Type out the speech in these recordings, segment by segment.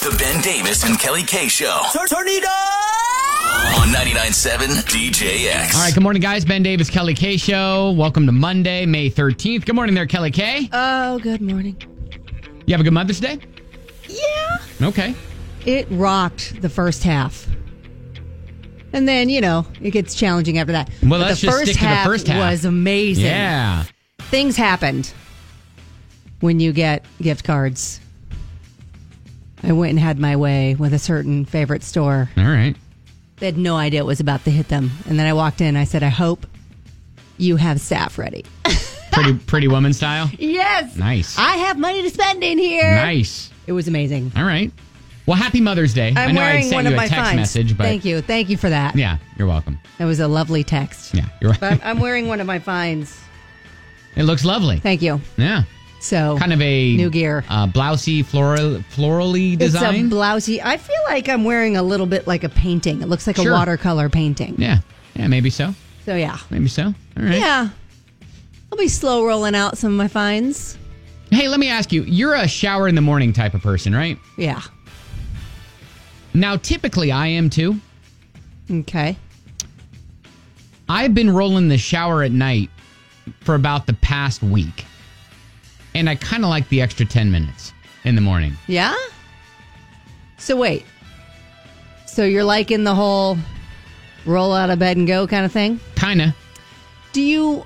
The Ben Davis and Kelly K Show. Turn it up! On 99.7 DJX. All right, good morning, guys. Ben Davis, Kelly K Show. Welcome to Monday, May 13th. Good morning there, Kelly K. Oh, good morning. You have a good Mother's Day? Yeah. Okay. It rocked the first half. And then, it gets challenging after that. Well, But let's the just first stick to the half first half. was amazing. Yeah. Things happened when you get gift cards. I went and had my way with a certain favorite store. All right. They had no idea it was about to hit them. And then I walked in. I said, I hope you have staff ready. Pretty woman style? Yes. Nice. I have money to spend in here. Nice. It was amazing. All right. Well, happy Mother's Day. I know I wearing sent one you of a my text finds. message, but Thank you. Thank you for that. yeah, you're welcome. That was a lovely text. Yeah, you're right. But I'm wearing one of my finds. It looks lovely. Thank you. Yeah. So Kind of a new gear. Blousey, florally design. It's a blousey. I feel like I'm wearing a little bit like a painting. It looks like Sure. a watercolor painting. Yeah. Yeah, maybe so. So yeah. Maybe so. All right. Yeah. I'll be slow rolling out some of my finds. Hey, let me ask you. You're a shower in the morning type of person, right? Yeah. Now, typically I am too. Okay. I've been rolling the shower at night for about the past week. And I kind of like the extra 10 minutes in the morning. Yeah? So wait. So you're liking the whole roll out of bed and go kind of thing? Kind of. Do you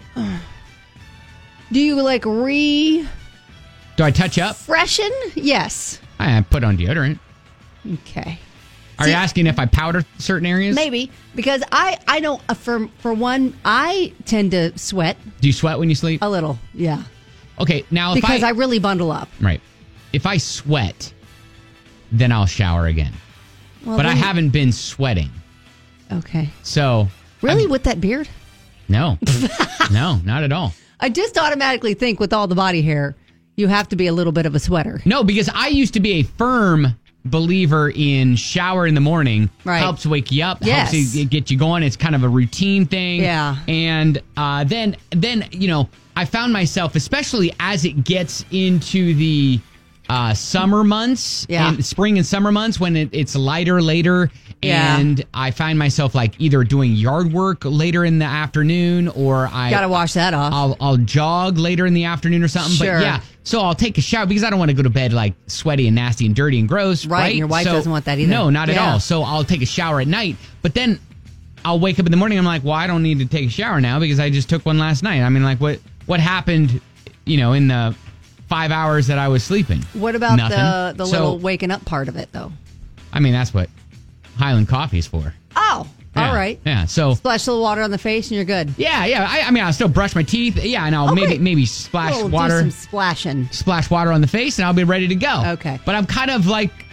like Do I touch up? freshen? Yes. I put on deodorant. Okay. Are you asking if I powder certain areas? Maybe because I don't for one I tend to sweat Do you sweat when you sleep? a little. Yeah. Okay, now if Because I really bundle up. Right. If I sweat, then I'll shower again. Well, But I then- haven't been sweating. Okay. So. Really, with that beard? No. No, not at all. I just automatically think with all the body hair, you have to be a little bit of a sweater. No, because I used to be a firm believer in shower in the morning. Right. Helps wake you up. Yes. Helps you get you going. It's kind of a routine thing. Yeah. And then I found myself, especially as it gets into the summer months, Yeah. and spring and summer months when it's lighter later. Yeah. And I find myself like either doing yard work later in the afternoon or Gotta wash that off. I'll jog later in the afternoon or something. Sure. But yeah, so I'll take a shower because I don't want to go to bed like sweaty and nasty and dirty and gross. Right, and your wife So- doesn't want that either. No, not at Yeah. all. So I'll take a shower at night, but then I'll wake up in the morning. I'm like, well, I don't need to take a shower now because I just took one last night. I mean, like what happened, in the 5 hours that I was sleeping? What about Nothing. the So- little waking up part of it, though? I mean, that's what Highland Coffee's for. Oh, Yeah. all right. Yeah. So Splash a little water on the face and you're good. yeah. I mean, I'll still brush my teeth. Yeah, and I'll maybe splash We'll water. do some splashing. Splash water on the face and I'll be ready to go. Okay. But I'm kind of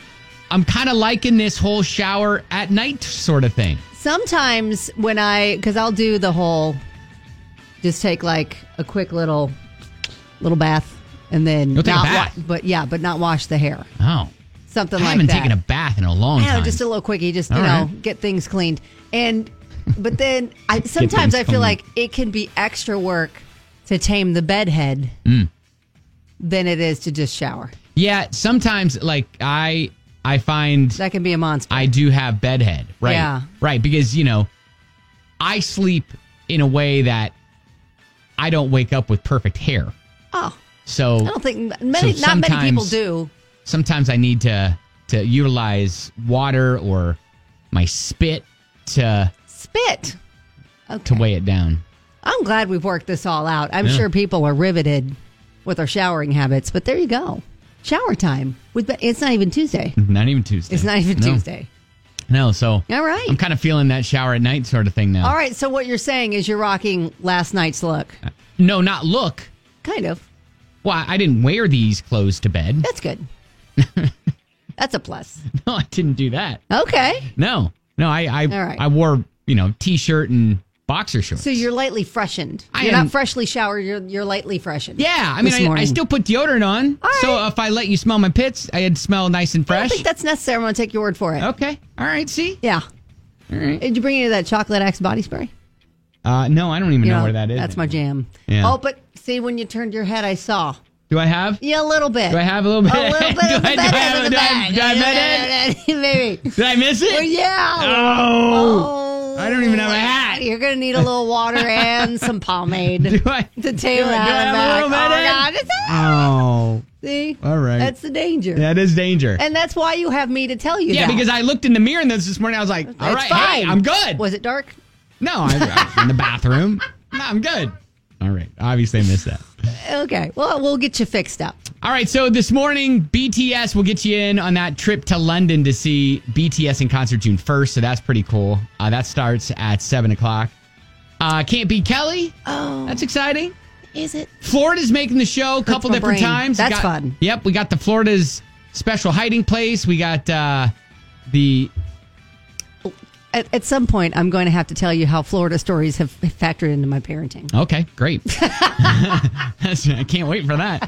liking this whole shower at night sort of thing. Sometimes because I'll do the whole, just take like a quick little bath and then You'll take a not bath? but not wash the hair. Oh. Something I like haven't that. taken a bath in a long I know, time. just a little quickie, just All right. get things cleaned. But then sometimes things I feel cleaned. like it can be extra work to tame the bedhead than it is to just shower. Yeah, sometimes I find That can be a monster. I do have bedhead, right? Yeah. Right, because I sleep in a way that I don't wake up with perfect hair. Oh, So I don't think not many people do. Sometimes I need to utilize water or my spit to Spit. weigh it down. I'm glad we've worked this all out. I'm Yeah. sure people are riveted with our showering habits, but there you go. Shower time. It's not even Tuesday. Not even Tuesday. It's not even No. Tuesday. No, so All right. I'm kind of feeling that shower at night sort of thing now. All right, so what you're saying is you're rocking last night's look. No, not look. Kind of. Well, I didn't wear these clothes to bed. That's good. That's a plus. No, I didn't do that. Okay. No, I All right. I wore t-shirt and boxer shorts. So you're lightly freshened. I You're am- not freshly showered. You're lightly freshened. Yeah, I mean, This I morning. still put deodorant on. All So right. if I let you smell my pits, I'd smell nice and I don't fresh. think that's necessary. I'm going to take your word for it. Okay. All right. See? Yeah. All right. Did you bring any of that Chocolate Axe body spray? No, I don't even know where that is. That's my jam. Yeah. Oh, but see, when you turned your head, I saw. Do I have? Yeah, a little bit. Do I have a little bit? A little bit of the bed in the bag. Do I have it? Maybe. Did I miss it? Well, yeah. Oh. I don't even have a hat. You're going to need a little water and some pomade Do I? to tail Do I out have the a back. little bit in? Oh, God. Oh. See? All right. That's the danger. That is danger. And that's why you have me to tell you that. Yeah, because I looked in the mirror and this morning I was like, all right, fine. hey, I'm good. Was it dark? No, I was in the bathroom. No, I'm good. All right. Obviously, I missed that. Okay. Well, we'll get you fixed up. All right. So this morning, BTS will get you in on that trip to London to see BTS in concert June 1st. So that's pretty cool. That starts at 7 o'clock. Can't Beat Kelly. Oh. That's exciting. Is it? Florida's making the show a couple different times. That's fun. Yep. We got the Florida's special hiding place. We got the... At some point, I'm going to have to tell you how Florida stories have factored into my parenting. Okay, great. I can't wait for that.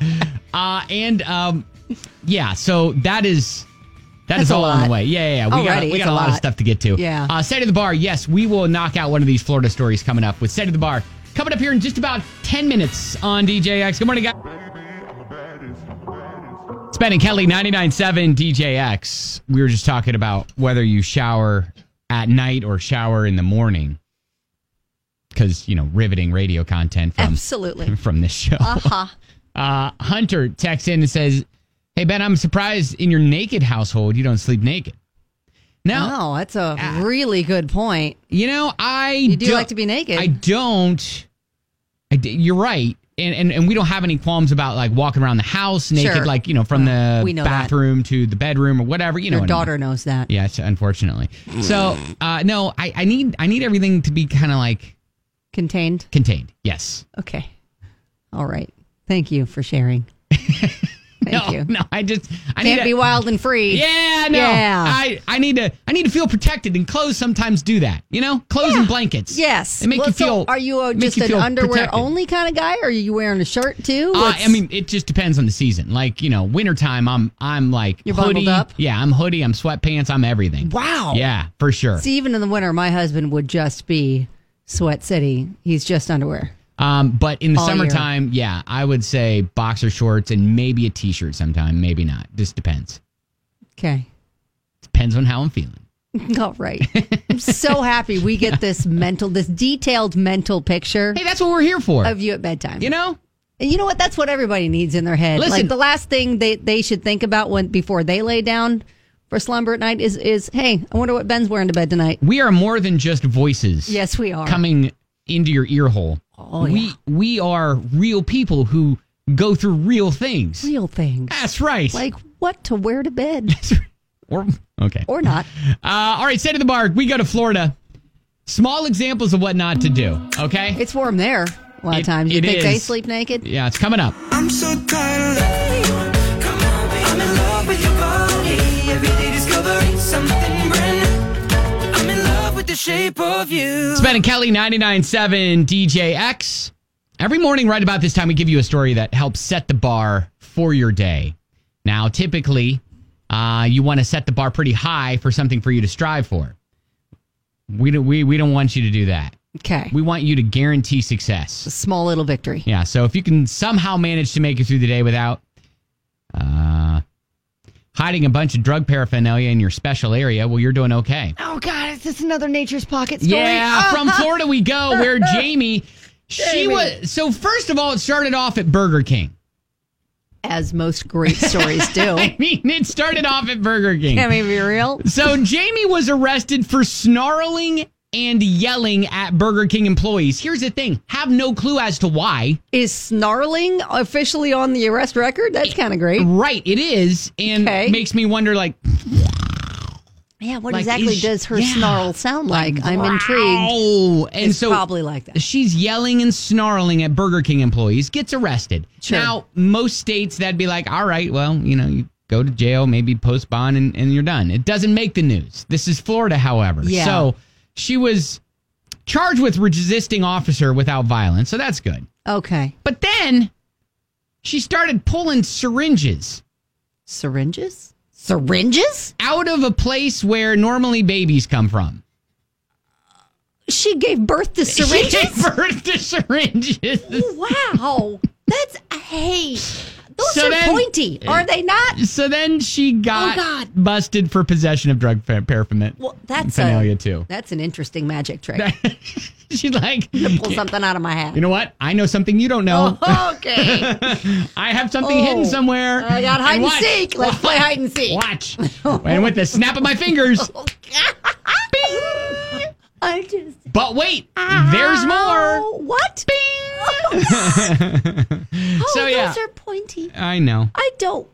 Yeah, so that is all on the way. Yeah. We got a lot of stuff to get to. Yeah. State of the Bar, yes, we will knock out one of these Florida stories coming up with State of the Bar. Coming up here in just about 10 minutes on DJX. Good morning, guys. It's Ben and Kelly, 99.7 DJX. We were just talking about whether you shower at night or shower in the morning. Because, riveting radio content Absolutely. from this show. Uh-huh. Hunter texts in and says, hey, Ben, I'm surprised in your naked household you don't sleep naked. Now, oh, that's a really good point. You do like to be naked. I don't. You're right. And we don't have any qualms about like walking around the house naked, sure. From the bathroom that. to the bedroom or whatever. Your daughter knows that. Yes, unfortunately. So, no, I need everything to be kind of like contained. Contained, yes. Okay. All right. Thank you for sharing. Thank you. No, I can't be wild and free. Yeah, no. Yeah. I need to feel protected, and clothes sometimes do that. Clothes and blankets. Yes. They make you feel. So are you just an underwear protected. Only kind of guy, or are you wearing a shirt too? It just depends on the season. Like wintertime, I'm like you're hoodie. Bundled up. Yeah, I'm hoodie. I'm sweatpants. I'm everything. Wow. Yeah, for sure. See, even in the winter, my husband would just be sweat city. He's just underwear. But in the all summertime, yeah, I would say boxer shorts and maybe a t-shirt sometime, maybe not. Just depends. Okay. Depends on how I'm feeling. All right. I'm so happy we get this detailed mental picture. Hey, that's what we're here for. Of you at bedtime. And you know what? That's what everybody needs in their head. Listen, like the last thing they should think about before they lay down for slumber at night is, hey, I wonder what Ben's wearing to bed tonight. We are more than just voices. Yes, we are. Coming into your ear hole. Oh, yeah. We are real people who go through real things. Real things. That's right. Like what to wear to bed. Okay. Or not. All right, State of the Bar. We go to Florida. Small examples of what not to do, okay? It's warm there a lot of times. You think they sleep naked? Yeah, it's coming up. I'm so tired of loving. Come on, baby. I'm in love with your body. Every day discovering something brand new. I'm in love with the shape of you. It's Ben and Kelly, 99.7 DJX. Every morning right about this time, we give you a story that helps set the bar for your day. Now, typically, you want to set the bar pretty high for something for you to strive for. We don't want you to do that. Okay. We want you to guarantee success. A small little victory. Yeah, so if you can somehow manage to make it through the day without hiding a bunch of drug paraphernalia in your special area, well, you're doing okay. Oh, God, is this another Nature's Pocket story? Yeah, from Florida we go, where Jamie, so first of all, it started off at Burger King. As most great stories do. I mean, it started off at Burger King. Can we be real? So Jamie was arrested for snarling and yelling at Burger King employees. Here's the thing. Have no clue as to why. Is snarling officially on the arrest record? That's kind of great. Right, it is. And makes me wonder, like... Yeah, what exactly does her snarl sound like? I'm intrigued. Oh, and it's probably like that. She's yelling and snarling at Burger King employees, gets arrested. Sure. Now, most states, that'd be like, all right, well, you go to jail, maybe post bond, and you're done. It doesn't make the news. This is Florida, however. Yeah. So she was charged with resisting officer without violence, so that's good. Okay. But then she started pulling syringes. Syringes? Syringes? Out of a place where normally babies come from. She gave birth to syringes? She gave birth to syringes. Wow. That's, hey, Those are pointy, are they not? So then she got busted for possession of drug paraphernalia. Well, that's too. That's an interesting magic trick. She's like, pull something out of my hat. You know what? I know something you don't know. Oh, okay. I have something hidden somewhere. I got hide and seek. Let's play hide and seek. Watch. And with the snap of my fingers. But wait, there's more. What? Bing! Those are pointy. I know. I don't.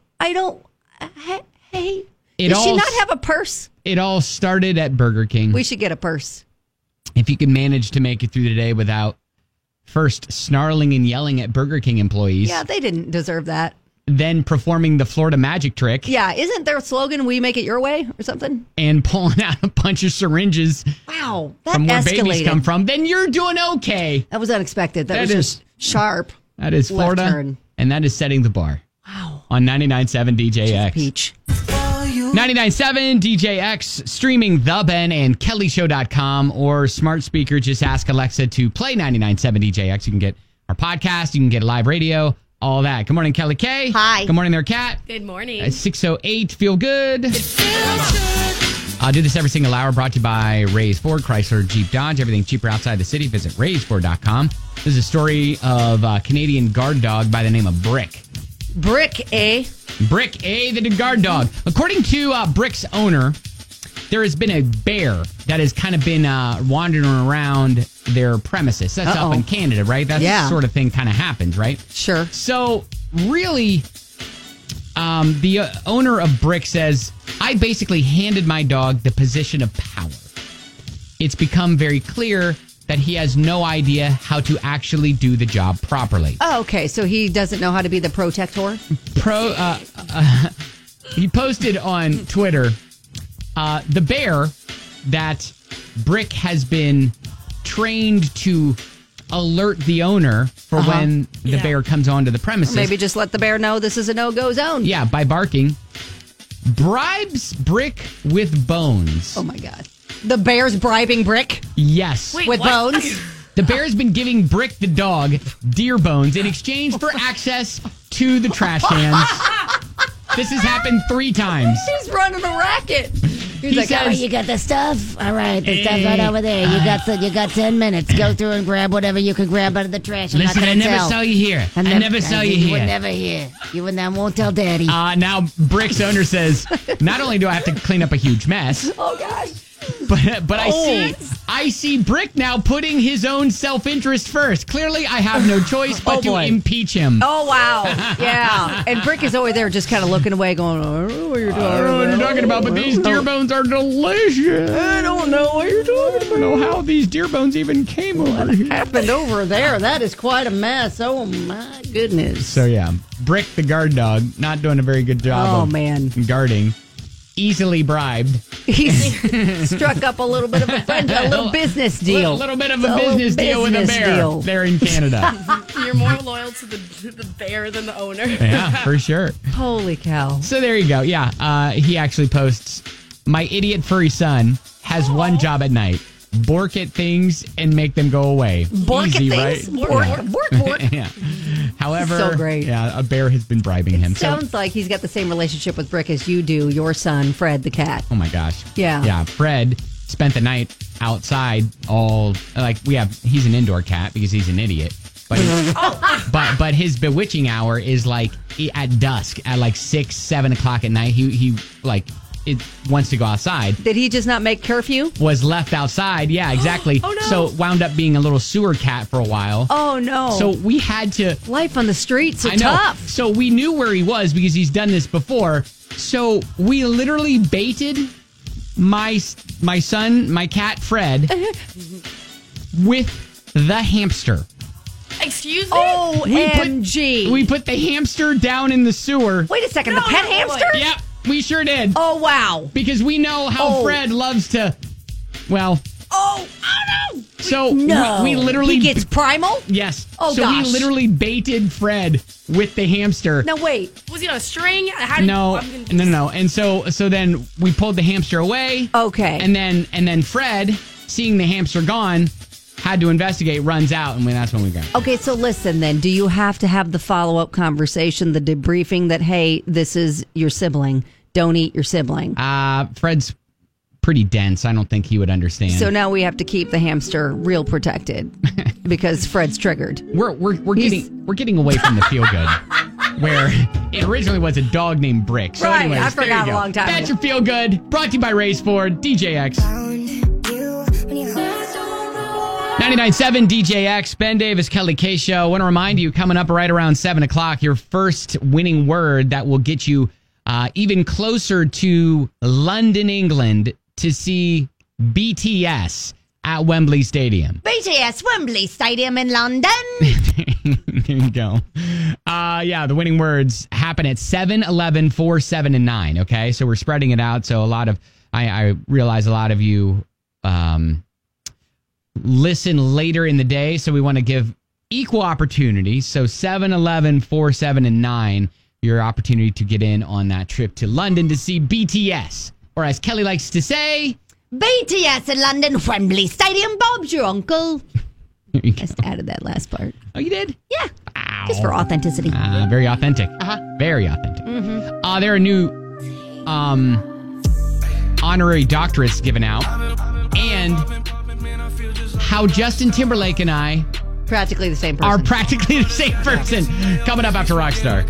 Hey, Does she not have a purse? It all started at Burger King. We should get a purse. If you can manage to make it through the day without first snarling and yelling at Burger King employees. Yeah, they didn't deserve that. Then performing the Florida magic trick. Yeah, isn't their slogan, "We make it your way" or something? And pulling out a bunch of syringes. Wow, that from where escalated. babies come from. Then you're doing okay. That was unexpected. That was just sharp. That is Florida. Turn. And that is setting the bar. Wow. On 99.7 DJX. Peach. 99.7 DJX, streaming The Ben and KellyShow.com, or smart speaker. Just ask Alexa to play 99.7 DJX. You can get our podcast. You can get live radio. All that. Good morning, Kelly K. Hi. Good morning there, Kat. Good morning. At 6:08, feel good. I'll do this every single hour. Brought to you by Ray's Ford, Chrysler, Jeep, Dodge. Everything cheaper outside the city. Visit RaysFord.com. This is a story of a Canadian guard dog by the name of Brick. Brick, eh? Brick, the guard dog. According to Brick's owner, there has been a bear that has kind of been wandering around their premises. That's up in Canada, right? That's the sort of thing kind of happens, right? Sure. So, really, the owner of Brick says, I basically handed my dog the position of power. It's become very clear that he has no idea how to actually do the job properly. Oh, okay. So he doesn't know how to be the protector? He posted on Twitter, the bear that Brick has been trained to alert the owner for when the bear comes onto the premises. Or maybe just let the bear know this is a no-go zone. Yeah, by barking. Bribes Brick with bones. Oh, my God. The bear's bribing Brick? Yes. Wait, with what? Bones? The bear's been giving Brick the dog deer bones in exchange for access to the trash cans. This has happened 3 times. He's running a racket. He's like, all right, you got the stuff? All right, the stuff's right over there. You got 10 minutes. Go through and grab whatever you can grab out of the trash. Listen, I never saw you here. I never saw you here. You were never here. You and I won't tell Daddy. Now, Brick's owner says, not only do I have to clean up a huge mess. Oh, gosh. But I see Brick now putting his own self-interest first. Clearly, I have no choice but to impeach him. Oh, wow. Yeah. And Brick is over there just kind of looking away going, I don't know what you're talking about. But these deer bones are delicious. I don't know what you're talking about. I don't know how these deer bones even came over here. What happened over there? That is quite a mess. Oh, my goodness. So, yeah. Brick, the guard dog, not doing a very good job of guarding. Easily bribed. He's struck up a little bit of a little business deal. A little bit of a business deal with a bear there in Canada. You're more loyal to the bear than the owner. Yeah, for sure. Holy cow. So there you go. Yeah, he actually posts, my idiot furry son has one job at night. Bork at things and make them go away. Bork Easy, at things? Right? Bork. Yeah. However, so great. Yeah, a bear has been bribing him. Sounds like he's got the same relationship with Brick as you do, your son, Fred the cat. Oh my gosh. Yeah. Yeah, Fred spent the night outside he's an indoor cat because he's an idiot. But but his bewitching hour is like at dusk at like 6, 7 o'clock at night. He it wants to go outside. Did he just not make curfew? Was left outside. Yeah, exactly. Oh, no. So wound up being a little sewer cat for a while. Oh, no. So we had to... Life on the streets is I know. tough. So we knew where he was because he's done this before. So we literally baited my son, my cat, Fred, with the hamster. Excuse me? OMG. We put the hamster down in the sewer. Wait a second, the pet hamster? Yep. We sure did. Oh, wow. Because we know how Fred loves to, well... Oh, no. So no. we literally... He gets primal? Yes. Oh, so gosh. we literally baited Fred with the hamster. No, wait. Was he on a string? No. And so then we pulled the hamster away. Okay. And then Fred, seeing the hamster gone, had to investigate runs out, and that's when we go. Okay, so listen then. Do you have to have the follow-up conversation, the debriefing that, hey, this is your sibling. Don't eat your sibling. Fred's pretty dense. I don't think he would understand. So now we have to keep the hamster real protected because Fred's triggered. We're getting away from the feel good, where it originally was a dog named Brick. So Right, anyways, I forgot there you a go. long time That's ago. your feel good. Brought to you by Race Ford, DJX. 99.7 DJX, Ben Davis, Kelly K Show. I want to remind you, coming up right around 7 o'clock, your first winning word that will get you even closer to London, England, to see BTS at Wembley Stadium. BTS Wembley Stadium in London. There you go. Yeah, the winning words happen at 7, 11, 4, 7, and 9. Okay, so we're spreading it out. So a lot of, I realize a lot of you listen later in the day. So we want to give equal opportunities. So 7, 11, 4, 7, and 9, your opportunity to get in on that trip to London to see BTS. Or as Kelly likes to say, BTS in London, Wembley Stadium. Bob's your uncle. There you go. Just added that last part. Oh, you did? Yeah, Wow. just for authenticity. Very authentic. Very authentic. There are new honorary doctorates given out. And how Justin Timberlake and I Practically the same person. are practically the same person. Coming up after Rockstar.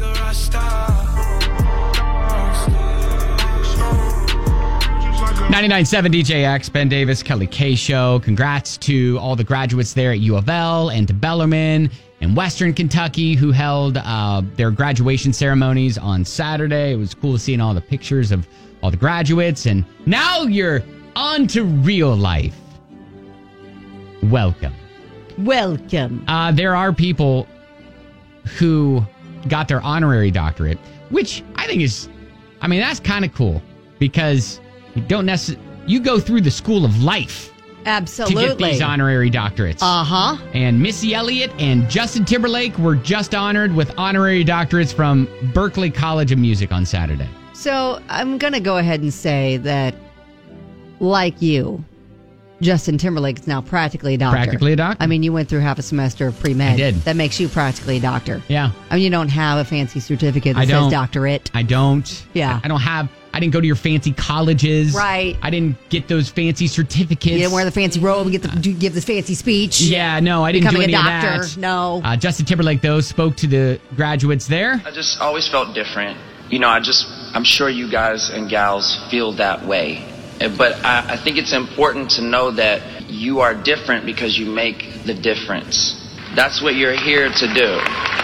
99.7 DJX, Ben Davis, Kelly K Show. Congrats to all the graduates there at U of L and to Bellarmine and Western Kentucky who held their graduation ceremonies on Saturday. It was cool seeing all the pictures of all the graduates. And now you're on to real life. Welcome. Welcome. There are people who got their honorary doctorate, which I think is, that's kind of cool because you don't necessarily, you go through the school of life Absolutely. to get these honorary doctorates. Uh-huh. And Missy Elliott and Justin Timberlake were just honored with honorary doctorates from Berklee College of Music on Saturday. So I'm going to go ahead and say that, like you, Justin Timberlake is now practically a doctor. Practically a doctor. You went through half a semester of pre-med. I did. That makes you practically a doctor. Yeah. You don't have a fancy certificate that I don't. says doctorate. I don't. Yeah. I didn't go to your fancy colleges. Right. I didn't get those fancy certificates. You didn't wear the fancy robe and give this fancy speech. Yeah, no, I didn't Becoming do any a doctor. of that. No. Justin Timberlake, though, spoke to the graduates there. I just always felt different. I'm sure you guys and gals feel that way. But I think it's important to know that you are different because you make the difference. That's what you're here to do.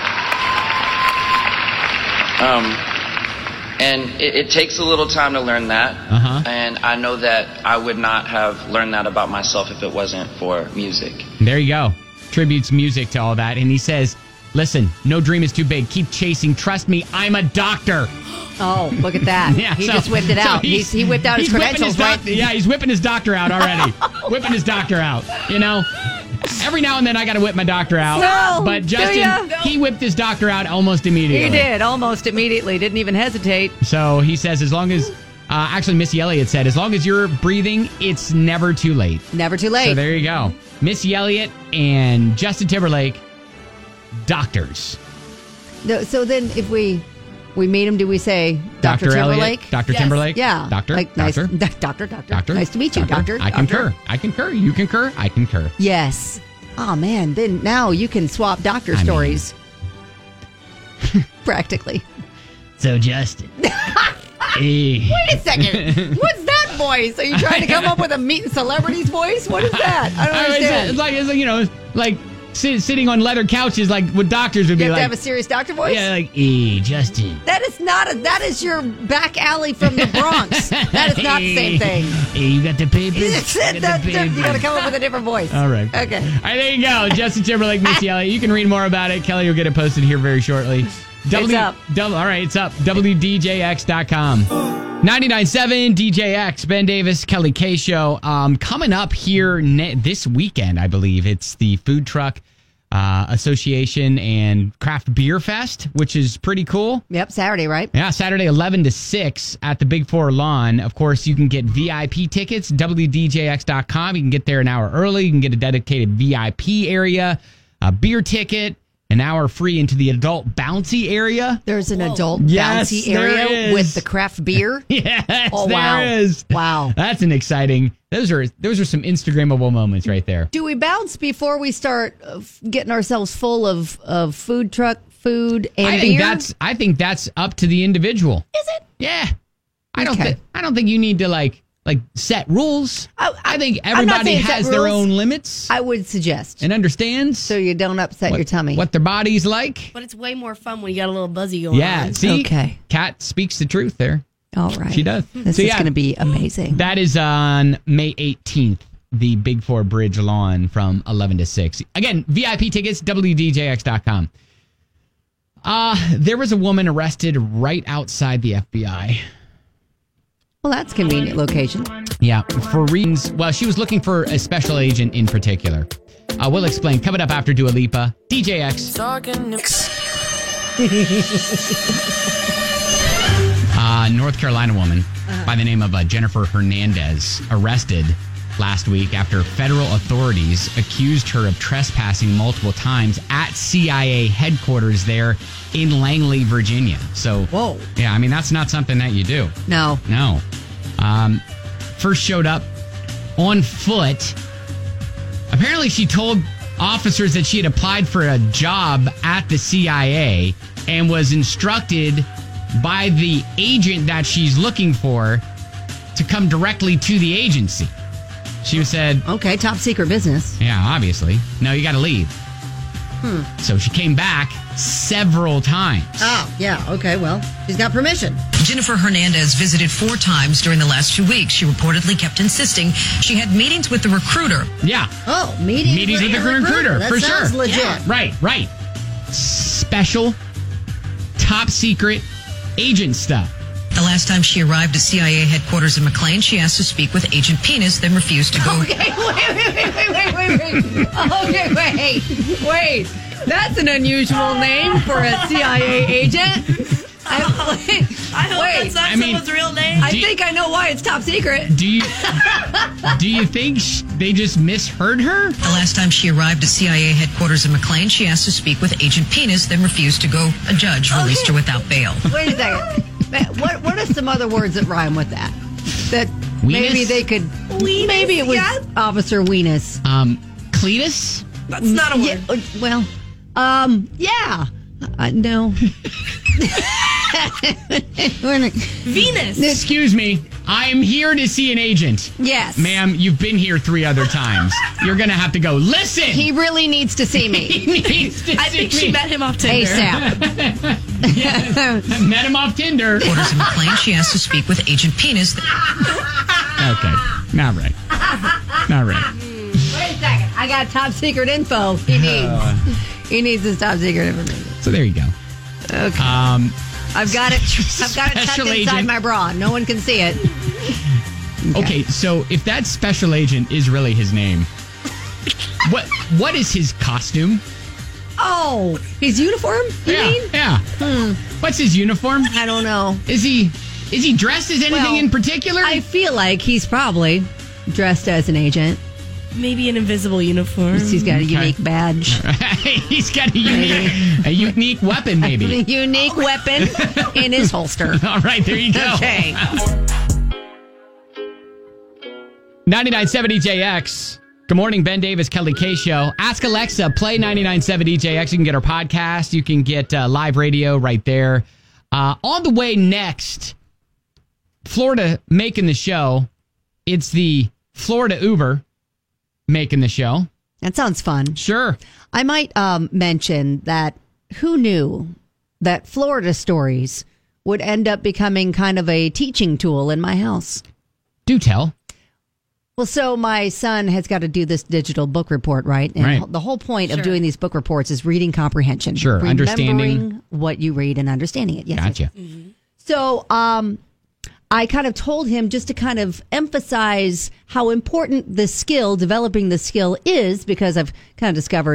And it takes a little time to learn that. And I know that I would not have learned that about myself if it wasn't for music. There you go. Tributes music to all that. And he says, listen, no dream is too big. Keep chasing. Trust me, I'm a doctor. Oh, look at that. Yeah, he so- just whipped it so out. He whipped out his he's whipping credentials, right? Yeah, he's whipping his doctor out already. Whipping his doctor out. Every now and then I got to whip my doctor out. No, but do Justin, ya? he whipped his doctor out almost immediately. He did, almost immediately. Didn't even hesitate. So he says as long as, actually Missy Elliott said, as long as you're breathing, it's never too late. Never too late. So there you go. Missy Elliott and Justin Timberlake, doctors. No, so then if we meet him, do we say Dr. Timberlake? Elliott, Dr. Timberlake? Yeah. Doctor? Nice. Doctor? Doctor. Nice to meet you, Doctor. I concur. I concur. You concur. I concur. Yes. Oh, man. Then now you can swap doctor stories. Practically. So, Justin. Hey. Wait a second. What's that voice? Are you trying to come up with a meeting celebrities voice? What is that? I don't understand. It's like sitting on leather couches like what doctors would You be have like. to have a serious doctor voice? Yeah, like, hey, Justin. That is not that is your back alley from the Bronx. That is not the same thing. Hey, you got the papers? You got to come up with a different voice. All right. Okay. All right, there you go. Justin Timberlake, Missy Elliott. You can read more about it. Kelly will get it posted here very shortly. It's up. All right, it's up. WDJX.com. 99.7 DJX, Ben Davis, Kelly K Show. Coming up here this weekend, I believe. It's the food truck Association and Craft Beer Fest, which is pretty cool. Yep, Saturday, right? Yeah, Saturday 11 to 6 at the Big Four lawn. Of course, you can get VIP tickets, WDJX.com. You can get there an hour early. You can get a dedicated VIP area, a beer ticket, an hour free into the adult bouncy area. There's an adult Yes, bouncy there area is. with the craft beer. Yes, Oh, wow. there is. Wow. That's an exciting. Those are some Instagrammable moments right there. Do we bounce before we start getting ourselves full of food truck food and beer? I think that's up to the individual. Is it? Yeah. I Okay. don't think you need to like set rules. I think I'm not everybody saying set has their rules. own limits I would suggest. and understands So you don't upset your tummy. what their body's like. But it's way more fun when you got a little buzzy going Yeah, on. see? Okay. Kat speaks the truth there. All right. She does. This So, is yeah. going to be amazing. That is on May 18th, the Big Four Bridge lawn from 11 to 6. Again, VIP tickets, WDJX.com. There was a woman arrested right outside the FBI. Well, that's a convenient location. Yeah, for reasons. Well, she was looking for a special agent in particular. We'll explain. Coming up after Dua Lipa, DJX. North Carolina woman by the name of Jennifer Hernandez arrested last week after federal authorities accused her of trespassing multiple times at CIA headquarters there in Langley, Virginia. So, Whoa. Yeah, I mean, that's not something that you do. No. No. First showed up on foot. Apparently, she told officers that she had applied for a job at the CIA and was instructed by the agent that she's looking for to come directly to the agency. She said, Okay, top secret business. yeah, obviously. No, you got to leave. So she came back several times. Oh, yeah. Okay, well, she's got permission. Jennifer Hernandez visited 4 times during the last 2 weeks. She reportedly kept insisting she had meetings with the recruiter. Yeah. Oh, meetings with the recruiter, That for sounds sure. legit. Yeah, right. Special, top secret agent stuff. The last time she arrived at CIA headquarters in McLean, she asked to speak with Agent Penis, then refused to go. Okay, wait. Okay, wait. That's an unusual name for a CIA agent. I hope that's not someone's real name. I think I know why it's top secret. Do you think they just misheard her? The last time she arrived at CIA headquarters in McLean, she asked to speak with Agent Penis, then refused to go. A judge released her without bail. Wait a second. What are some other words that rhyme with that? That maybe Weenus? they could. Weenus, Maybe it was yeah. Officer Weenus. Cletus? That's not a word. Yeah, well, yeah. No. Venus. Excuse me. I am here to see an agent. Yes. Ma'am, you've been here 3 other times. You're going to have to go. Listen! He really needs to see me. He needs to I see think me. she met him off Tinder. ASAP. I met him off Tinder. Headquarters in McLean, she asked to speak with Agent Penis. Okay. Not right. Not right. Wait a second. I got top secret info he needs. He needs his top secret information. So there you go. Okay. I've got it. I've got it tucked Special inside agent. my bra. No one can see it. Okay, so if that special agent is really his name, what is his costume? Oh, his uniform? You mean? Yeah. What's his uniform? I don't know. Is he dressed as anything Well, in particular? I feel like he's probably dressed as an agent. Maybe an invisible uniform. He's got a unique badge. He's got a unique weapon, A maybe. unique weapon in his holster. All right, there you go. Okay. 99.7 DJX. Good morning, Ben Davis, Kelly K Show. Ask Alexa, play 99.7 DJX. You can get our podcast. You can get live radio right there. On the way next, Florida making the show. It's the Florida Uber making the show. That sounds fun. Sure. I might mention that who knew that Florida stories would end up becoming kind of a teaching tool in my house? Do tell. Well, so my son has got to do this digital book report, right? And Right. the whole point of doing these book reports is reading comprehension. Sure, understanding. Remembering what you read and understanding it. Yes. Gotcha. So I kind of told him just to kind of emphasize how important the skill, developing the skill is, because I've kind of discovered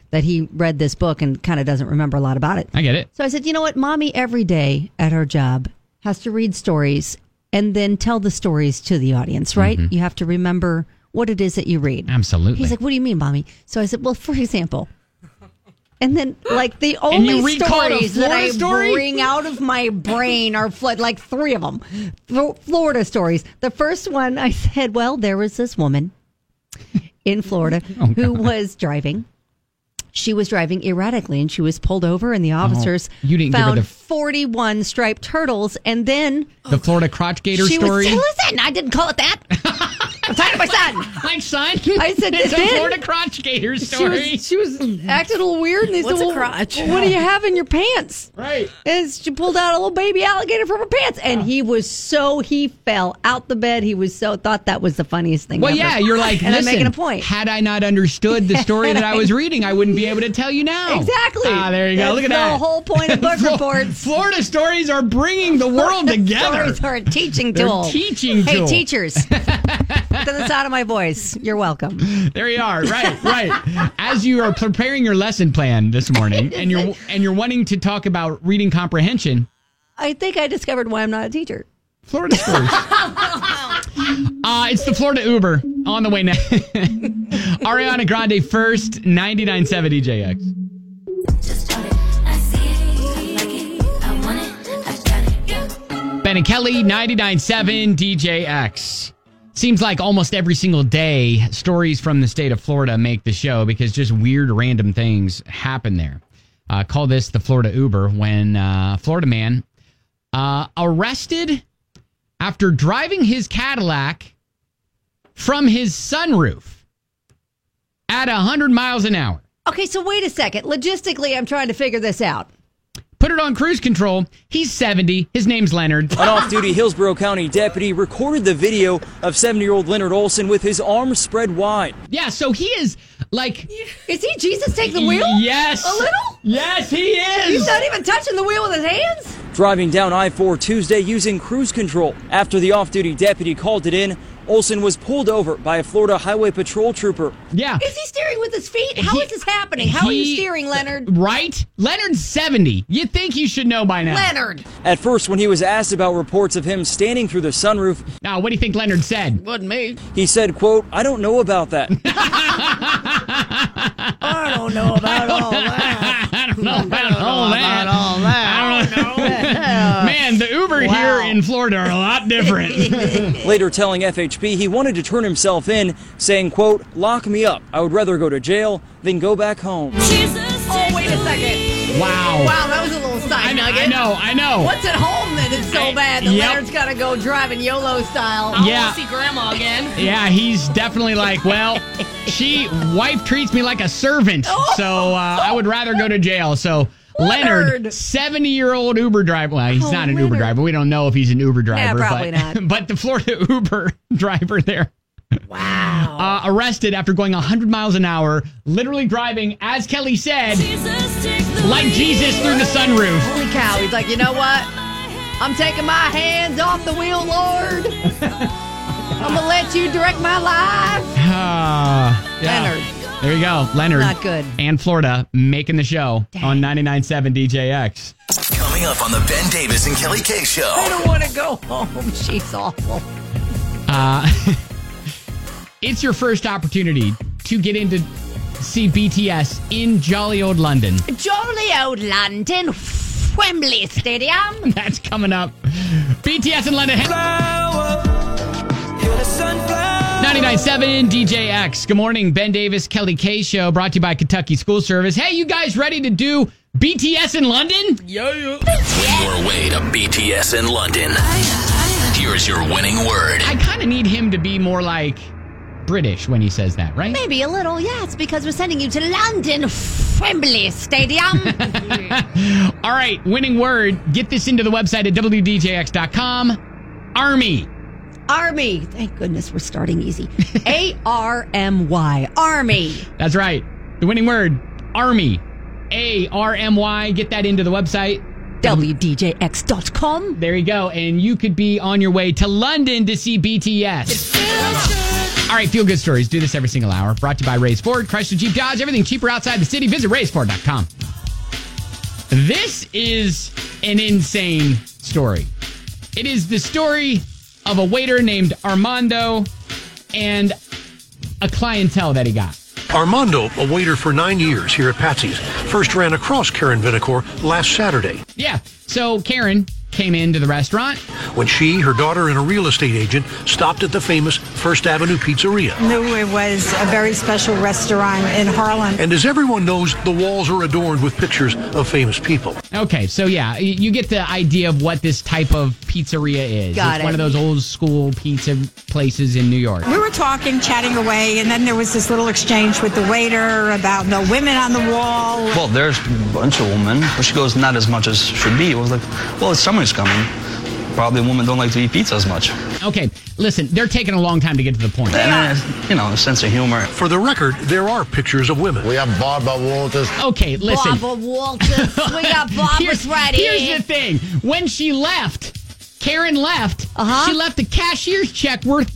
that he read this book and kind of doesn't remember a lot about it. I get it. So I said, you know what? Mommy every day at her job has to read stories and then tell the stories to the audience, right? Mm-hmm. You have to remember what it is that you read. Absolutely. He's like, what do you mean, Mommy? So I said, well, for example. And then, like, the And you only recall a stories that I Florida story? bring out of my brain are like 3 of them. Florida stories. The first one, I said, well, there was this woman in Florida who was driving. She was driving erratically, and she was pulled over, and the officers you didn't give her found the- 41 striped turtles, and then The Florida Crotch Gator she story. was, listen, I didn't call it that. I'm talking to my son. My son. I said, it's a then- Florida Crotch Gator story. She was acting a little weird, and they What's said, a well, crotch? what do you have in your pants? Right. And she pulled out a little baby alligator from her pants, and he fell out the bed. He was thought that was the funniest thing Well, ever. yeah, you're like, and listen, I'm making a point. had I not understood the story that I was reading, I wouldn't be able to tell you now. Exactly. Ah, there you go. That's Look at that. the whole point of book reports. Florida stories are bringing the world together. Stories are a teaching They're tool. teaching Hey, tool. teachers. To the sound of my voice, you're welcome. There you are. Right. As you are preparing your lesson plan this morning, and you're wanting to talk about reading comprehension, I think I discovered why I'm not a teacher. Florida stories. It's the Florida Uber on the way now. Ariana Grande first, 99.7 DJX. Ben and Kelly, 99.7 DJX. Seems like almost every single day, stories from the state of Florida make the show because just weird, random things happen there. Call this the Florida Uber when Florida man arrested after driving his Cadillac from his sunroof at 100 miles an hour. Okay, so wait a second. Logistically, I'm trying to figure this out. Put it on cruise control. He's 70. His name's Leonard. An off-duty Hillsborough County deputy recorded the video of 70-year-old Leonard Olson with his arms spread wide. Yeah, so he is like... Is he Jesus take the wheel? Yes. A little? Yes, he is. He's not even touching the wheel with his hands? Driving down I-4 Tuesday using cruise control. After the off-duty deputy called it in, Olson was pulled over by a Florida Highway Patrol trooper. Yeah. Is he steering with his feet? How is this happening? How are you steering, Leonard? Right? Leonard's 70. You'd think you should know by now. Leonard. At first, when he was asked about reports of him standing through the sunroof, Now, what do you think Leonard said? Wasn't me. he said, quote, "I don't know about that." I don't know about all that. I don't know about all that. I don't know. Man, the Uber here in Florida are a lot different. Later telling FHP he wanted to turn himself in, saying, quote, "Lock me up. I would rather go to jail than go back home." Oh, wait a second. Wow. Wow, that was a little side nugget. I know. What's at home that is so bad that Yep. Leonard's got to go driving YOLO style? I Yeah. want to see Grandma again. Yeah, he's definitely like, well, wife treats me like a servant, so I would rather go to jail. So Leonard, 70-year-old Uber driver. Well, he's not an Uber Leonard. driver. We don't know if he's an Uber driver. probably not. But the Florida Uber driver there. Wow. Arrested after going 100 miles an hour, literally driving, as Kelly said, like Jesus through the sunroof. Holy cow. He's like, you know what? I'm taking my hands off the wheel, Lord. I'm going to let you direct my life. Yeah. Leonard. There you go. Leonard. Not good. And Florida making the show on 99.7 DJX. Coming up on the Ben Davis and Kelly K Show. I don't want to go home. She's awful. It's your first opportunity to get in to see BTS in jolly old London. Jolly old London, Wembley Stadium. That's coming up. BTS in London. 99.7 DJX. Good morning, Ben Davis, Kelly K Show, brought to you by Kentucky School Service. Hey, you guys ready to do BTS in London? Your way to BTS in London. Here's your winning word. I kind of need him to be more like British when he says that, right? Maybe a little, yeah. It's because we're sending you to London, Wembley Stadium. All right, winning word. Get this into the website at WDJX.com. Army. Army. Thank goodness we're starting easy. A-R-M-Y. Army. That's right. The winning word, Army. A-R-M-Y. Get that into the website. WDJX.com. There you go. And you could be on your way to London to see BTS. All right, feel good stories. Do this every single hour. Brought to you by Ray's Ford, Chrysler, Jeep, Dodge. Everything cheaper outside the city. Visit RaysFord.com. This is an insane story. It is the story of a waiter named Armando and a clientele that he got. Armando, a waiter for 9 years here at Patsy's, first ran across Karen Vinacore last Saturday. Yeah, so Karen came into the restaurant when she, her daughter, and a real estate agent stopped at the famous First Avenue Pizzeria. Knew it was a very special restaurant in Harlem. And as everyone knows, the walls are adorned with pictures of famous people. Okay, so yeah, you get the idea of what this type of pizzeria is. It's one of those old school pizza places in New York. We were talking, chatting away, and then there was this little exchange with the waiter about no women on the wall. Well, there's a bunch of women, but she goes, not as much as should be. It was like, well, it's summer's coming. Probably women don't like to eat pizza as much. Okay, listen, they're taking a long time to get to the point. And, you know, a sense of humor. For the record, there are pictures of women. We have Barbara Walters. Okay, listen. Barbara Walters. We got Barbara's right here. Here's the thing. When she left, Karen left, she left a cashier's check worth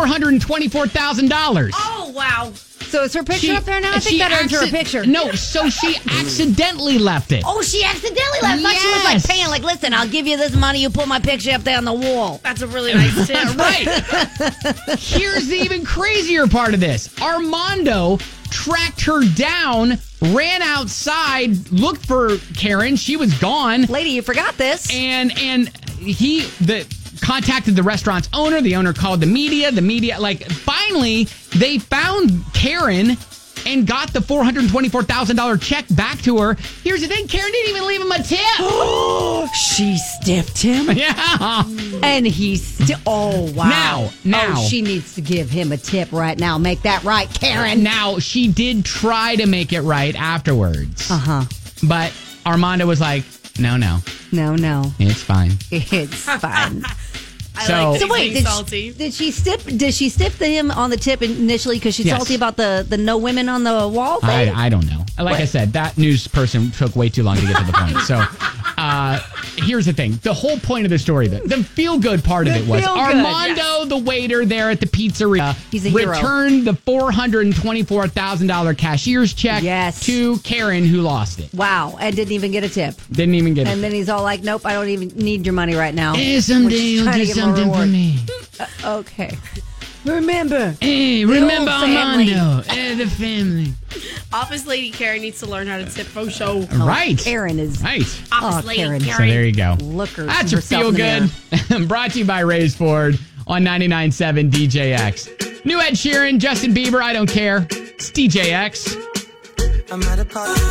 $424,000. Oh, wow. So is her picture up there now? I think that earned her a picture. No, so she accidentally left it. Oh, she accidentally left. I thought she was like paying, like, listen, I'll give you this money, you put my picture up there on the wall. That's a really nice tip. Right. Here's the even crazier part of this. Armando tracked her down, ran outside, looked for Karen. She was gone. Lady, you forgot this. And he contacted the restaurant's owner. The owner called the media. The media, finally, they found Karen and got the $424,000 check back to her. Here's the thing. Karen didn't even leave him a tip. She stiffed him? Yeah. And oh, wow. Now. Oh, she needs to give him a tip right now. Make that right, Karen. Now, she did try to make it right afterwards. Uh-huh. But Armando was like, no. No. It's fine. It's fine. So wait, did she stiff him on the tip initially because she's salty about the no women on the wall thing? I don't know. Like I said, that news person took way too long to get to the point. So here's the thing. The whole point of the story, the feel-good part of it was Armando, the waiter there at the pizzeria, returned the $424,000 cashier's check to Karen, who lost it. Wow, and didn't even get a tip. Didn't even get it. And then he's all like, nope, I don't even need your money right now. Someday you'll do something for me. Okay. Remember. Hey, remember Armando. The family. Office lady Karen needs to learn how to tip for show. Right. Karen is. Right. Office lady Karen. So there you go. Look her. That's your feel good. Brought to you by Ray's Ford on 99.7 DJX. New Ed Sheeran, Justin Bieber, I don't care. It's DJX. I'm at a party.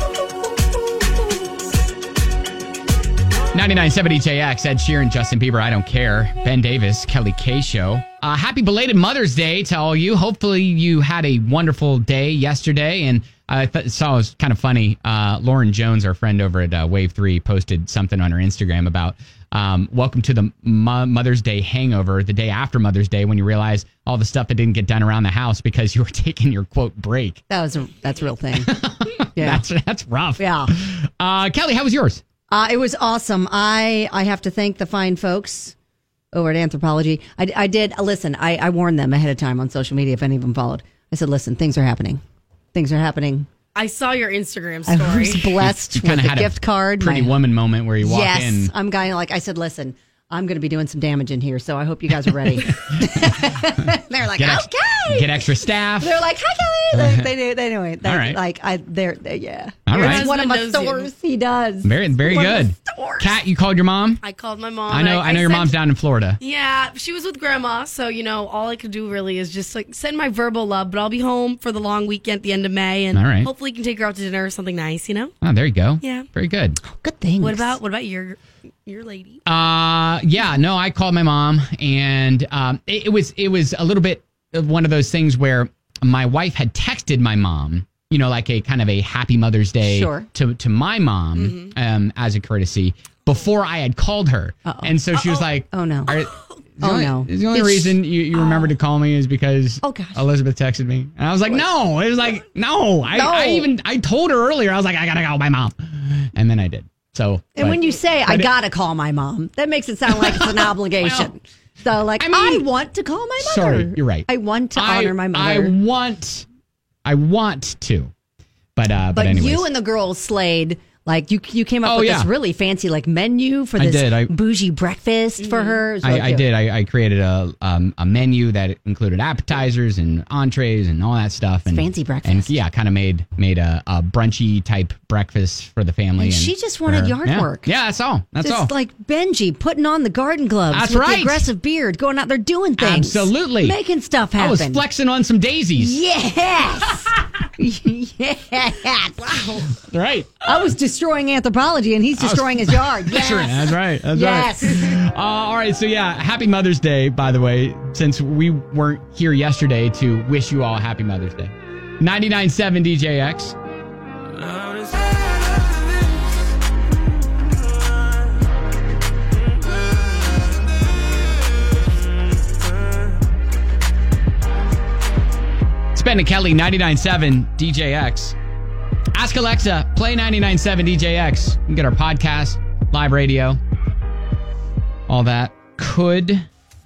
99.7 DJX, Ed Sheeran, Justin Bieber, I don't care. Ben Davis, Kelly K Show. Happy belated Mother's Day to all you. Hopefully you had a wonderful day yesterday. And I saw it was kind of funny. Lauren Jones, our friend over at Wave 3, posted something on her Instagram about welcome to the Mother's Day hangover, the day after Mother's Day, when you realize all the stuff that didn't get done around the house because you were taking your, quote, break. That's a real thing. Yeah. That's rough. Yeah. Kelly, how was yours? It was awesome. I have to thank the fine folks over at Anthropology. I did. Listen, I warned them ahead of time on social media if any of them followed. I said, listen, things are happening. Things are happening. I saw your Instagram story. I was blessed with a gift card. Pretty woman moment where you walk in. Yes, I'm going I said, listen, I'm going to be doing some damage in here, so I hope you guys are ready. They're like, okay. Get extra staff. They're like, hi, Kelly. They know it. All right. Yeah. All right. It's one of my stores. He does. Very good. Kat, you called your mom? I called my mom. I know your mom's down in Florida. Yeah, she was with grandma, so, all I could do really is just send my verbal love, but I'll be home for the long weekend at the end of May, and hopefully can take her out to dinner or something nice, Oh, there you go. Yeah. Very good. Good things. What about your lady? I called my mom, and it was a little bit of one of those things where my wife had texted my mom, like a kind of a happy Mother's Day to my mom as a courtesy before I had called her. Uh-oh. And so she was like, oh no. The only reason you remembered to call me is because Elizabeth texted me. And I was like, no. It was like, no. I told her earlier, I was like, I gotta call my mom. And then I did. So, when you say I gotta call my mom, that makes it sound like it's an obligation. So, like, I want to call my mother. Sorry, you're right. I want to honor my mother. I want to. But anyways. You and the girls slayed. Like, you came up with this really fancy, like, menu for this bougie breakfast for her. I did. I created a menu that included appetizers and entrees and all that stuff. And fancy breakfast. And, kind of made a brunchy type breakfast for the family. And she just wanted yard work. Yeah, that's all. That's all. Just like Benji putting on the garden gloves. That's with right. The aggressive beard, going out there doing things. Absolutely. Making stuff happen. I was flexing on some daisies. Yes. Yes. Wow. Right. I was destroying anthropology and he's destroying his yard. Yes. That's right. That's yes. right. All right. So, happy Mother's Day, by the way, since we weren't here yesterday to wish you all a happy Mother's Day. 99.7 DJX. Ben and Kelly, 99.7 DJX. Ask Alexa, play 99.7 DJX. You can get our podcast, live radio, all that. Could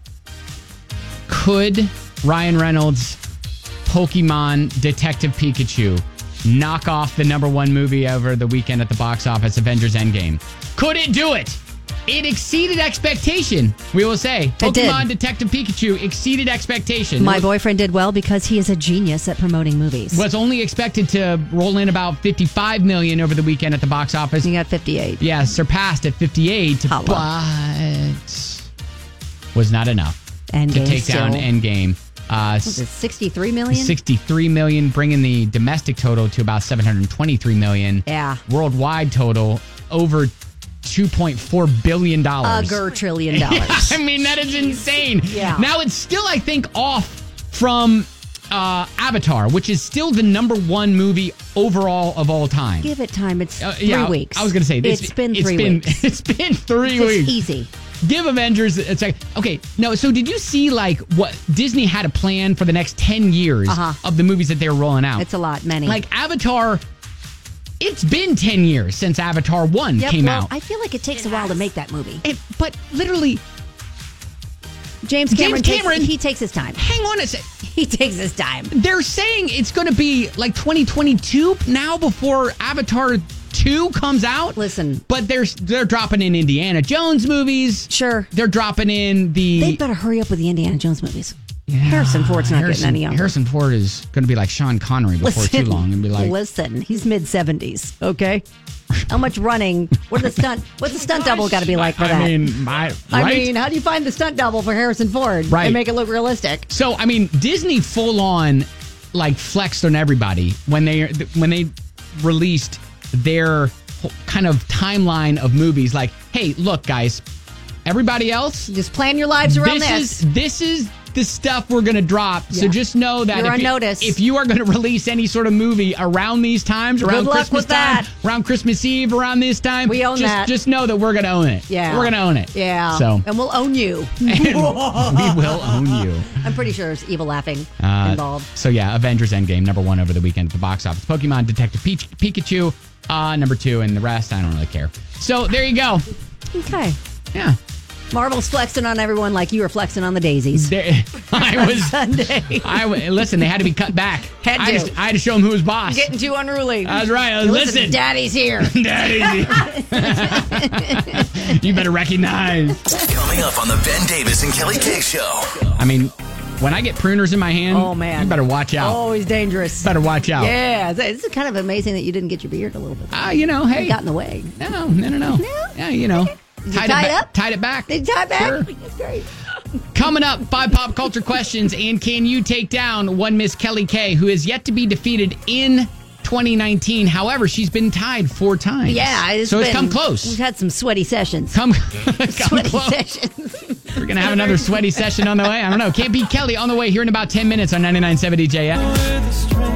Ryan Reynolds' Pokemon Detective Pikachu knock off the #1 movie over the weekend at the box office, Avengers Endgame? Could it do it? It exceeded expectation, we will say. Pokemon Detective Pikachu exceeded expectation. My boyfriend did well because he is a genius at promoting movies. Was only expected to roll in about $55 million over the weekend at the box office. He got 58. Yeah, surpassed at 58, but was not enough to take down Endgame. Was it 63 million? 63 million, bringing the domestic total to about 723 million. Yeah. Worldwide total over $2.4 billion. $1 trillion. I mean, that is insane. Yeah. Now, it's still, I think, off from Avatar, which is still the #1 movie overall of all time. Give it time. It's 3 weeks. I was going to say, it's been 3 weeks. It's been 3 weeks. Easy. Give Avengers a second. Okay, no, so did you see, like, what Disney had a plan for the next 10 years of the movies that they were rolling out? It's a lot, many. Like, Avatar... It's been 10 years since Avatar 1 came out. I feel like it takes a while to make that movie. But literally... James Cameron he takes his time. Hang on a sec. He takes his time. They're saying it's going to be like 2022 now before Avatar 2 comes out. Listen. But they're dropping in Indiana Jones movies. Sure. They're dropping in They better hurry up with the Indiana Jones movies. Yeah, Harrison Ford's not getting any younger. Harrison Ford is going to be like Sean Connery before too long and be like, listen, he's mid-70s, okay? How much running? What's the stunt double got to be like for that? I mean, how do you find the stunt double for Harrison Ford and make it look realistic? So, I mean, Disney full on like flexed on everybody when they released their kind of timeline of movies. Like, hey, look, guys, everybody else, just plan your lives around this. This is the stuff we're going to drop. Yeah. So just know that if you are going to release any sort of movie around these times, around Christmas time, around Christmas Eve, around this time, we own that. Just know that we're going to own it. Yeah. We're going to own it. Yeah. So. And we'll own you. And we will own you. I'm pretty sure there's evil laughing involved. So yeah, Avengers Endgame, #1 over the weekend at the box office. Pokemon Detective Pikachu, #2, and the rest, I don't really care. So there you go. Okay. Yeah. Marvel's flexing on everyone like you were flexing on the daisies. I was Sunday. Listen, they had to be cut back. I had to show them who was boss. Getting too unruly. That's right. Listen, Daddy's here. Daddy's here. You better recognize. Coming up on the Ben Davis and Kelly K Show. I mean, when I get pruners in my hand, oh man, you better watch out. Oh, he's dangerous. Better watch out. Yeah, it's kind of amazing that you didn't get your beard a little bit. You know, hey, it got in the way. No. No? Yeah, you know. Tied it back. Did you tie it back? Sure. That's great. Coming up, 5 pop culture questions, and can you take down one Miss Kelly K, who is yet to be defeated in 2019? However, she's been tied 4 times. Yeah, it's come close. We've had some sweaty sessions. Come sweaty close. Sessions. We're gonna have another sweaty session on the way. I don't know. Can't beat Kelly on the way here in about 10 minutes on 99.7 DJ.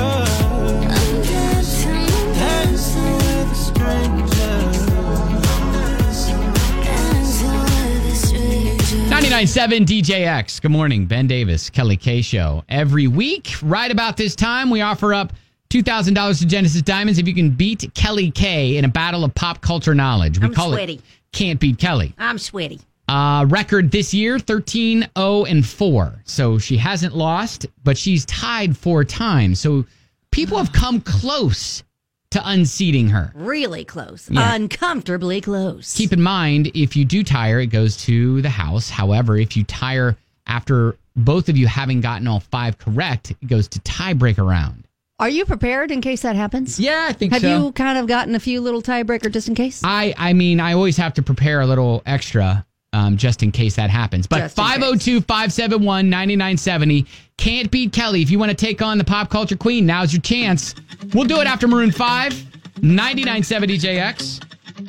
99.7 DJX. Good morning, Ben Davis, Kelly K Show. Every week, right about this time, we offer up $2,000 to Genesis Diamonds if you can beat Kelly K in a battle of pop culture knowledge. We I'm call sweaty. it Can't Beat Kelly. I'm sweaty. Record this year, 13-0-4. So she hasn't lost, but she's tied 4 times. So people have come close to unseating her. Really close. Yeah. Uncomfortably close. Keep in mind, if you do tie her, it goes to the House. However, if you tie her after both of you having gotten all 5 correct, it goes to tiebreaker round. Are you prepared in case that happens? Yeah, I think Have so. you kind of gotten a few little tiebreaker just in case? I mean, I always have to prepare a little extra just in case that happens. But 502-571-9970. Can't beat Kelly. If you want to take on the pop culture queen, now's your chance. We'll do it after Maroon 5, 9970 JX.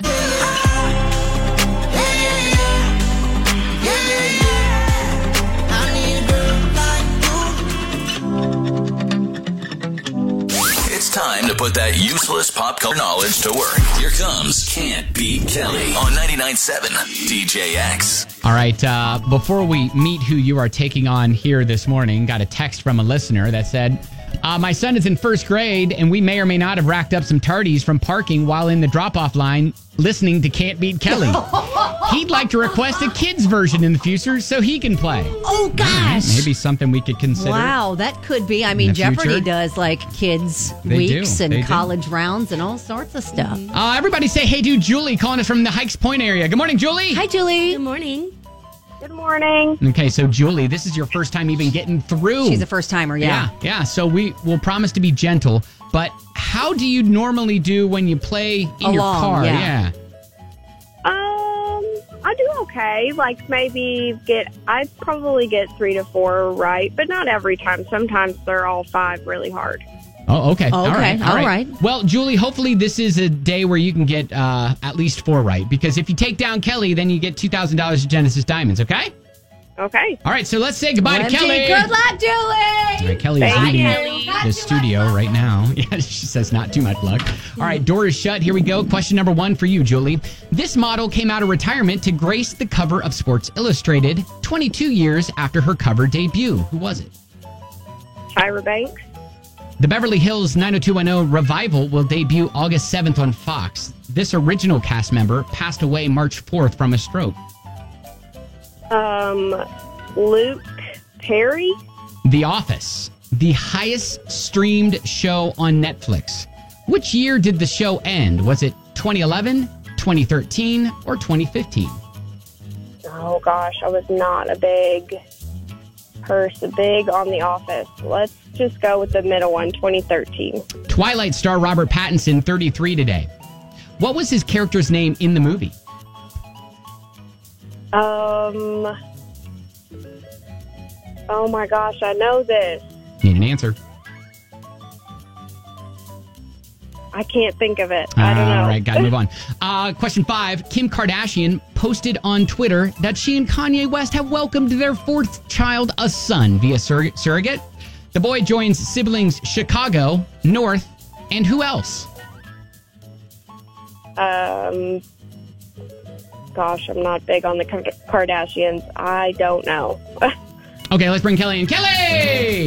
It's time to put that useless pop culture knowledge to work. Here comes Can't Beat Kelly on 99.7 DJX. All right, before we meet who you are taking on here this morning, got a text from a listener that said, my son is in 1st grade, and we may or may not have racked up some tardies from parking while in the drop-off line listening to Can't Beat Kelly. He'd like to request a kid's version in the future so he can play. Oh, gosh. Maybe something we could consider. Wow, that could be. I mean, Jeopardy future. does like kids' They weeks do. and They do. college rounds and all sorts of stuff. Everybody say hey to Julie calling us from the Hikes Point area. Good morning, Julie. Hi, Julie. Good morning. Good morning. Okay, so Julie, this is your first time even getting through. She's a first timer, yeah. Yeah. So we will promise to be gentle, but how do you normally do when you play in your car? Yeah. I do okay. Like maybe I probably get 3 to 4 right, but not every time. Sometimes they're all 5 really hard. Oh, okay. All Okay, all right. Well, Julie, hopefully this is a day where you can get at least 4 right, because if you take down Kelly, then you get $2,000 to Genesis Diamonds, okay? Okay. All right, so let's say goodbye to Kelly. Good luck, Julie. All right, Kelly is leaving the studio right now. Yeah, she says not too much luck. All right, door is shut. Here we go. Question number 1 for you, Julie. This model came out of retirement to grace the cover of Sports Illustrated 22 years after her cover debut. Who was it? Tyra Banks. The Beverly Hills 90210 revival will debut August 7th on Fox. This original cast member passed away March 4th from a stroke. Luke Perry. The Office, the highest streamed show on Netflix. Which year did the show end? Was it 2011, 2013, or 2015? Oh gosh, I was not a big on The Office. Let's just go with the middle one, 2013. Twilight star Robert Pattinson, 33 today. What was his character's name in the movie? Oh my gosh, I know this. Need an answer. I can't think of it. I don't know. All right, gotta move on. Question 5. Kim Kardashian posted on Twitter that she and Kanye West have welcomed their 4th child, a son, via surrogate. The boy joins siblings Chicago, North, and who else? Gosh, I'm not big on the Kardashians. I don't know. Okay, let's bring Kelly in. Kelly!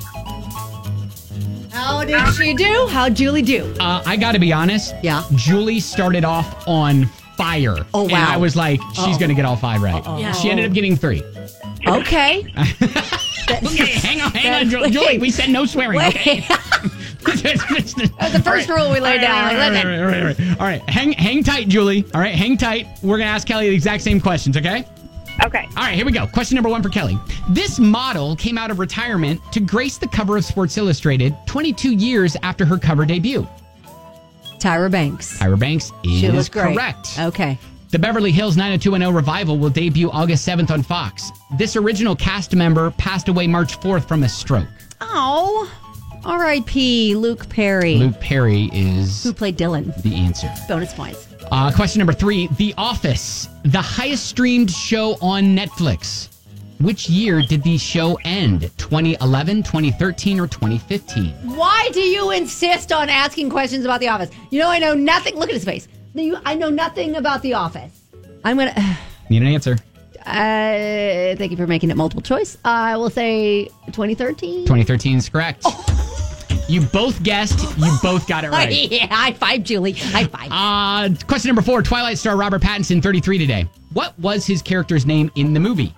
How did she do? How'd Julie do? I gotta be honest. Yeah. Julie started off on fire. Oh, wow. And I was like, she's gonna get all 5 right. Yeah. She ended up getting 3. Okay. Okay, hang on, Julie. We said no swearing, okay? The first rule we laid down. All right. Hang tight, Julie. All right, hang tight. We're going to ask Kelly the exact same questions, okay? Okay. All right, here we go. Question number 1 for Kelly. This model came out of retirement to grace the cover of Sports Illustrated 22 years after her cover debut. Tyra Banks. Tyra Banks She was is great. correct. Okay. The Beverly Hills 90210 revival will debut August 7th on Fox. This original cast member passed away March 4th from a stroke. Oh, R.I.P. Luke Perry. Luke Perry is Who played Dylan. the answer. Bonus points. Question number 3. The Office, the highest streamed show on Netflix. Which year did the show end? 2011, 2013, or 2015? Why do you insist on asking questions about The Office? You know, I know nothing. Look at his face. I know nothing about The Office. I'm going to... Need an answer. Thank you for making it multiple choice. I will say 2013. 2013 is correct. Oh. You both guessed. You both got it right. Yeah, high five, Julie. High five. Question number 4. Twilight star Robert Pattinson, 33 today. What was his character's name in the movie?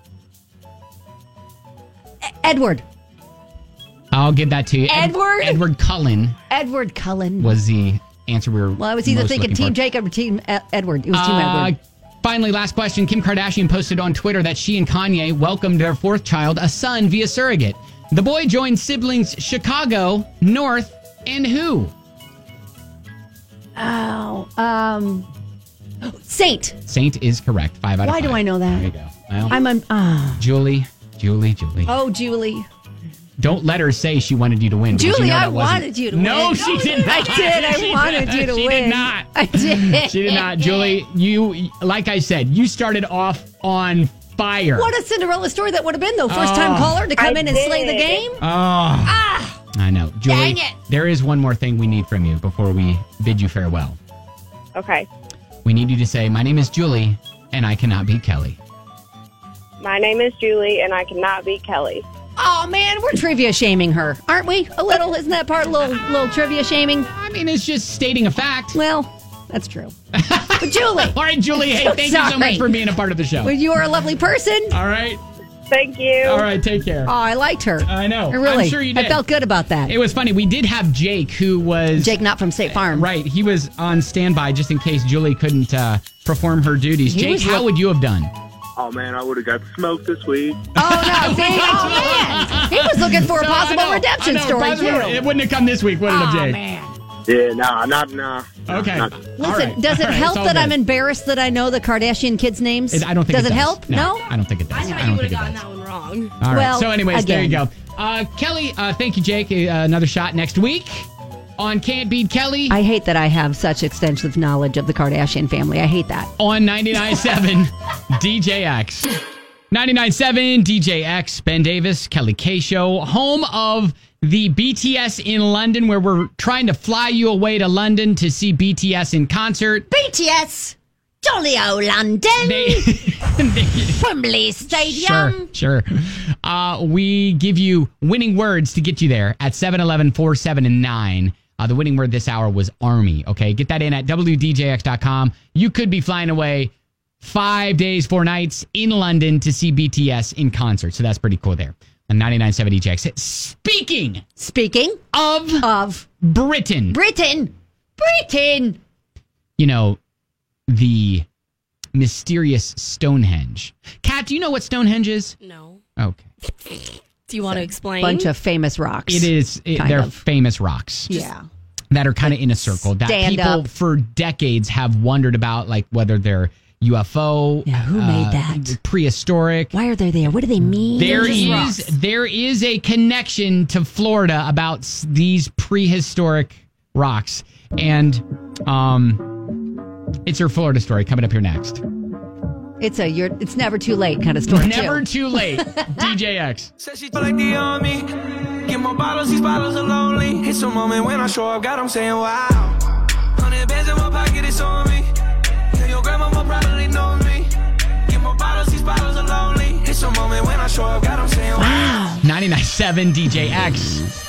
Edward. I'll give that to you. Edward? Edward Cullen Edward Cullen. was the answer we were. Well, I was either most thinking looking Team for. Jacob or Team Edward. It was Team Edward. Finally, last question. Kim Kardashian posted on Twitter that she and Kanye welcomed their fourth child, a son, via surrogate. The boy joined siblings Chicago, North, and who? Saint. Saint is correct. 5 out of 5. Why do I know that? There you go. Well, I'm Julie. Oh, Julie. Don't let her say she wanted you to win. because Julie, you know I that wasn't- wanted you to win. No, she did not. I did. I wanted you to She win. did not. I did. She did not. Julie, you, like I said, you started off on fire. What a Cinderella story that would have been, though. First time caller to come in and slay the game. I know. Julie, Dang it. there is one more thing we need from you before we bid you farewell. Okay. We need you to say, my name is Julie, and I cannot beat Kelly. My name is Julie, and I cannot beat Kelly. Oh, man, we're trivia shaming her, aren't we? A little. Isn't that part a little trivia shaming? I mean, it's just stating a fact. Well, that's true. But Julie. All right, Julie, hey, thank you so much for being a part of the show. Well, you are a lovely person. All right. Thank you. All right, take care. Oh, I liked her. I know. Really. I'm sure you did. I felt good about that. It was funny. We did have Jake, who was... Jake, not from State Farm. Right. He was on standby just in case Julie couldn't perform her duties. Jake, how would you have done? Oh, man, I would have got smoked this week. Oh, no. See? Oh, man. He was looking for a possible redemption story, too. It wouldn't have come this week, would it have, Jake? Man. Yeah, nah. Okay. Listen, does it help that I'm embarrassed that I know the Kardashian kids' names? I don't think does it it does. help? No? I don't think it does. I would have gotten that one wrong. All right. Well, So anyways, there you again. go. Kelly, thank you, Jake. Another shot next week on Can't Beat Kelly. I hate that I have such extensive knowledge of the Kardashian family. I hate that. On 99.7 DJX. 99.7 DJX, Ben Davis, Kelly K Show, home of the BTS in London, where we're trying to fly you away to London to see BTS in concert. BTS, jolly old London, Wembley Stadium. Sure. We give you winning words to get you there at 7-Eleven, 4, 7, and 9. The winning word this hour was Army. Okay, get that in at WDJX.com. You could be flying away 5 days, 4 nights in London to see BTS in concert. So that's pretty cool there. On 99.7 DJX. Speaking of Britain. You know, the mysterious Stonehenge. Kat, do you know what Stonehenge is? No. Okay. Do you want to explain? Bunch of famous rocks. It is. They're famous rocks. Yeah. That are kind of in a circle. That stand people up. for decades have wondered about, like whether they're UFO. Yeah, who made that? Prehistoric. Why are they there? What do they mean? There is a connection to Florida about these prehistoric rocks, and it's your Florida story coming up here next. It's never too late kind of story. Never too late. DJX. Said she like the army. Get more bottles, these bottles are lonely. It's a moment when I show up, God, I'm saying wow. 100 bands in my pocket, it's on me. Yeah, your grandma probably knows me. Get more bottles, these bottles are lonely. It's a moment when I show up, God, I'm saying wow. 99.7 DJX.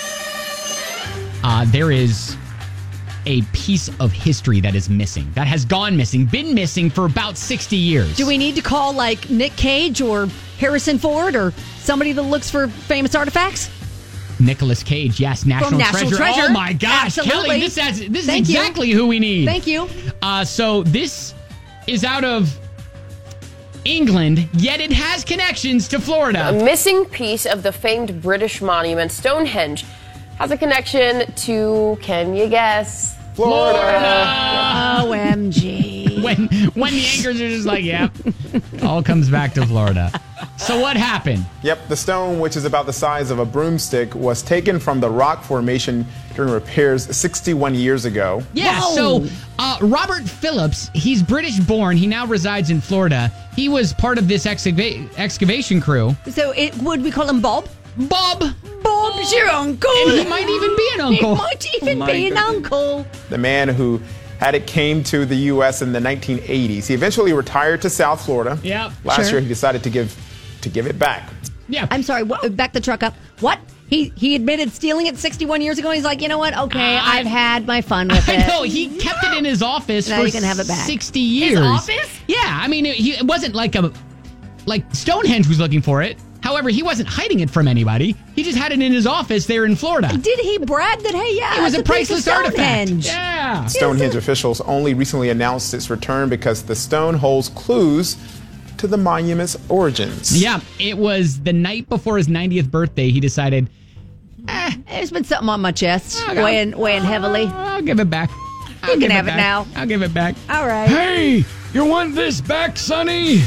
There is a piece of history that is missing, that has gone missing, been missing for about 60 years. Do we need to call like Nick Cage or Harrison Ford or somebody that looks for famous artifacts? Nicolas Cage, yes, National Treasure. Oh my gosh, Absolutely. Kelly, this is exactly who we need. Thank you. So this is out of England, yet it has connections to Florida. A missing piece of the famed British monument Stonehenge has a connection to, can you guess? Florida. OMG. When the anchors are just like, yep, all comes back to Florida. So what happened? Yep, the stone, which is about the size of a broomstick, was taken from the rock formation during repairs 61 years ago. Yeah, so Robert Phillips, he's British born. He now resides in Florida. He was part of this excavation crew. So would we call him Bob? Bob's your uncle. And he might even be an uncle. He might even be an uncle. The man who had it came to the U.S. in the 1980s. He eventually retired to South Florida. Yep. Last year, he decided to give it back. Yeah. I'm sorry. Back the truck up. What? He admitted stealing it 61 years ago. He's like, you know what? Okay, I've had my fun with it. I know. He kept it in his office Now for you can have it back. 60 years. His office? Yeah. I mean, it wasn't like Stonehenge was looking for it. However, he wasn't hiding it from anybody. He just had it in his office there in Florida. Did he brag that, hey, yeah, it was a priceless artifact? Yeah. Stonehenge officials only recently announced its return because the stone holds clues to the monument's origins. Yeah, it was the night before his 90th birthday. He decided, there's been something on my chest, weighing heavily. I'll give it back. You can have it now. I'll give it back. All right. Hey, you want this back, Sonny?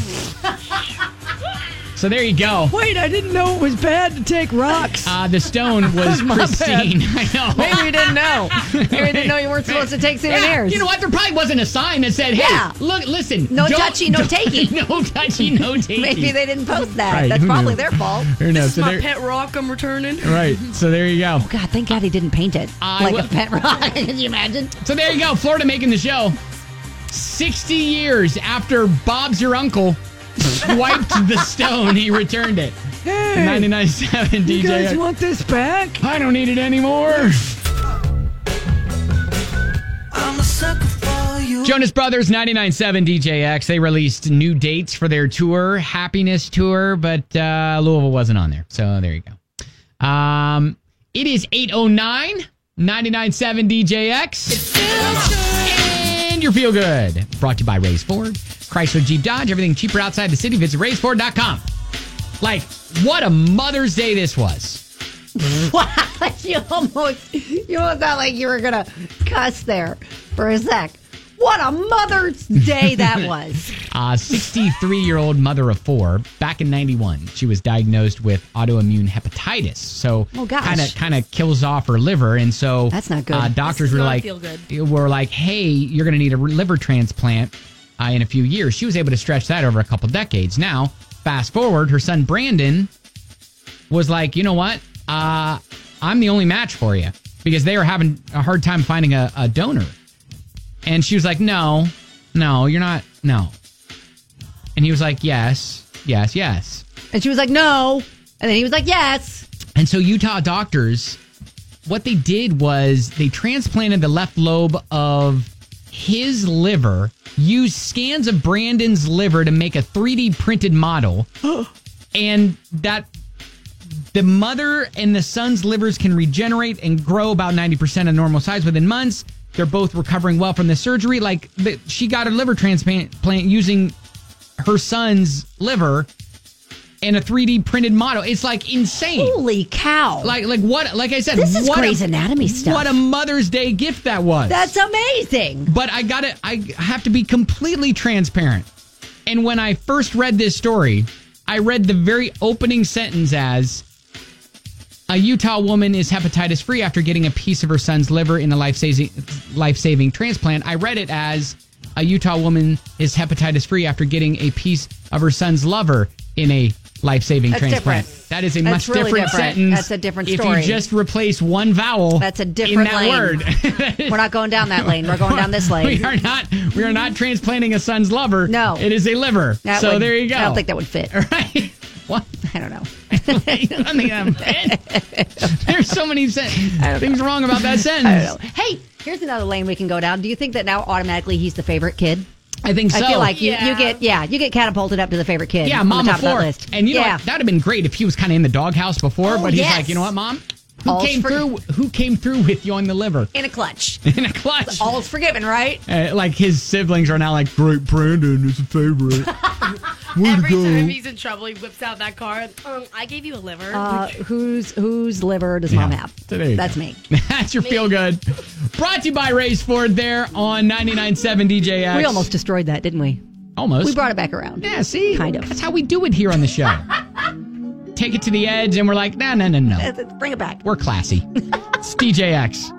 So there you go. Wait, I didn't know it was bad to take rocks. The stone was pristine. I know. Maybe you didn't know. Maybe you didn't know you weren't supposed to take souvenirs. You know what? There probably wasn't a sign that said, hey, look, listen. No touchy, no taking. No touchy, no taking. Maybe they didn't post that. Right, That's probably knew? their fault. Who knows? This is my pet rock I'm returning. Right. So there you go. Oh, God, thank God he didn't paint it like a pet rock. Can you imagine? So there you go. Florida making the show. 60 years after Bob's your uncle swiped the stone, he returned it. Hey, 99.7 DJ. You guys want this back? I don't need it anymore. I'm a sucker for you. Jonas Brothers, 99.7 DJX. They released new dates for their tour, Happiness Tour, but Louisville wasn't on there. So there you go. It is 8:09, 99.7 DJX. And you feel good. Brought to you by Ray's Ford, Chrysler Jeep Dodge. Everything cheaper outside the city. Visit RaysFord.com. Like, what a Mother's Day this was. Wow, you almost sound like you were going to cuss there for a sec. What a Mother's Day that was. 63-year-old mother of 4, back in 91. She was diagnosed with autoimmune hepatitis. So kind of kills off her liver. And so that's not good. Doctors were like, hey, you're going to need a liver transplant in a few years. She was able to stretch that over a couple decades. Now, fast forward, her son Brandon was like, you know what? I'm the only match for you, because they were having a hard time finding a donor. And she was like, no, you're not, no. And he was like, yes. And she was like, no. And then he was like, yes. And so Utah doctors, what they did was they transplanted the left lobe of his liver, used scans of Brandon's liver to make a 3D printed model. And that the mother and the son's livers can regenerate and grow about 90% of normal size within months. They're both recovering well from the surgery. Like, she got a liver transplant using her son's liver and a 3D printed model. It's like insane. Holy cow! Like what? Like I said, this is Grey's Anatomy stuff. What a Mother's Day gift that was. That's amazing. But I have to be completely transparent. And when I first read this story, I read the very opening sentence as, a Utah woman is hepatitis free after getting a piece of her son's liver in a life-saving transplant. I read it as, a Utah woman is hepatitis free after getting a piece of her son's liver in a life-saving transplant. Different. That is a much different sentence. That's a different story. If you just replace one vowel, that's a different lane. Word. We're not going down that lane. We're going down this lane. We are not transplanting a son's liver. No. It is a liver. There you go. I don't think that would fit. Right. What? I don't know. There's so many things wrong about that sentence. I don't know. Hey, here's another lane we can go down. Do you think that now automatically he's the favorite kid? I think so. I feel like you get catapulted up to the favorite kid. Yeah, Mom on the top of 4. of that list. And you know what? That would have been great if he was kind of in the doghouse before, but he's like, you know what, Mom? Who came through with you on the liver? In a clutch. All's forgiven, right? Like his siblings are now like, great, Brandon is a favorite. Every time he's in trouble, he whips out that card. I gave you a liver. Whose liver does Mom have? That's me. That's your feel good. Brought to you by Ray's Ford there on 99.7 DJX. We almost destroyed that, didn't we? Almost. We brought it back around. Yeah, see? Kind of. That's how we do it here on the show. Take it to the edge, and we're like, no. Bring it back. We're classy. It's DJX.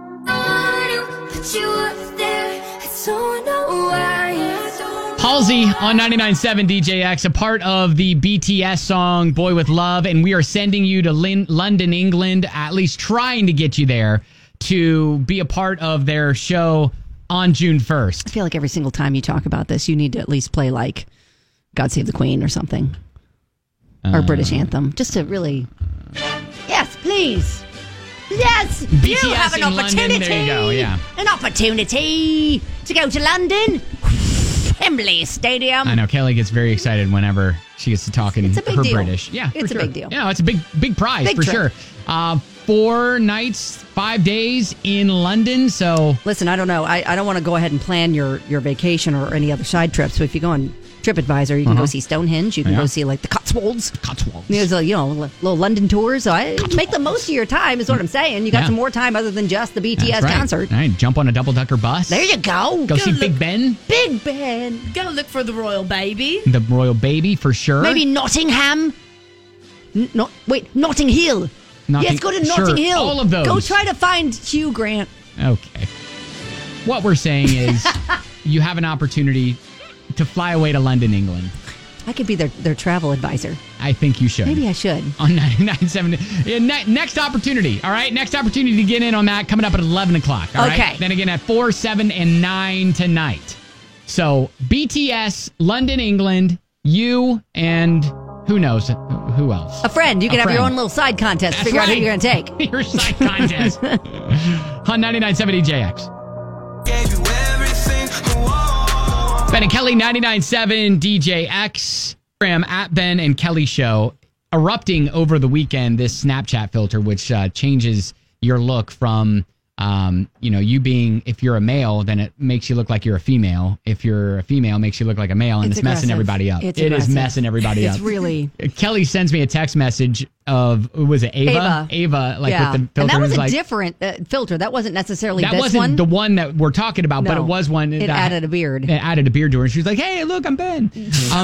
Halsey on 99.7 DJX, a part of the BTS song Boy With Love, and we are sending you to London, England, at least trying to get you there to be a part of their show on June 1st. I feel like every single time you talk about this, you need to at least play like God Save the Queen or something. Or British anthem, just to really... Yes, please. Yes, BTS you have an opportunity. London, there you go, yeah. An opportunity to go to London. Wembley Stadium. I know Kelly gets very excited whenever she gets to talk in her deal. British. Yeah, it's for a sure. big deal. Yeah, it's a big prize Big for trip. sure. 4 nights, 5 days in London. So listen, I don't know. I don't want to go ahead and plan your vacation or any other side trips. So if you go on TripAdvisor, you can go see Stonehenge. You can go see like the Cotswolds. There's little London tours. So make the most of your time is what I'm saying. You got some more time other than just the BTS concert. All right, jump on a double-decker bus. There you go. Go see Big Ben. Big Ben. Gotta look for the royal baby. The royal baby for sure. Maybe Nottingham. Notting Hill. Yes, go to Notting Hill. All of those. Go try to find Hugh Grant. Okay. What we're saying is you have an opportunity to fly away to London, England. I could be their travel advisor. I think you should. Maybe I should. On 99.7. Next opportunity, all right? Next opportunity to get in on that coming up at 11 o'clock, all right? Okay. Then again at 4, 7, and 9 tonight. So BTS, London, England, you, and who knows who else? A friend. You can have your own little side contest. That's Figure out who right. you're going to take. Your side contest. On 99.7 DJX. Ben and Kelly, 99.7 DJX. At Ben and Kelly Show, erupting over the weekend, this Snapchat filter, which changes your look from, you being, if you're a male, then it makes you look like you're a female. If you're a female, it makes you look like a male, and it's messing everybody up. It is messing everybody up. It's really. Kelly sends me a text message of, was it Ava? Ava, with the filter. And that was a different filter. That wasn't necessarily that this wasn't one. the one that we're talking about, but it was one. It added a beard. It added a beard to her. And she was like, hey, look, I'm Ben.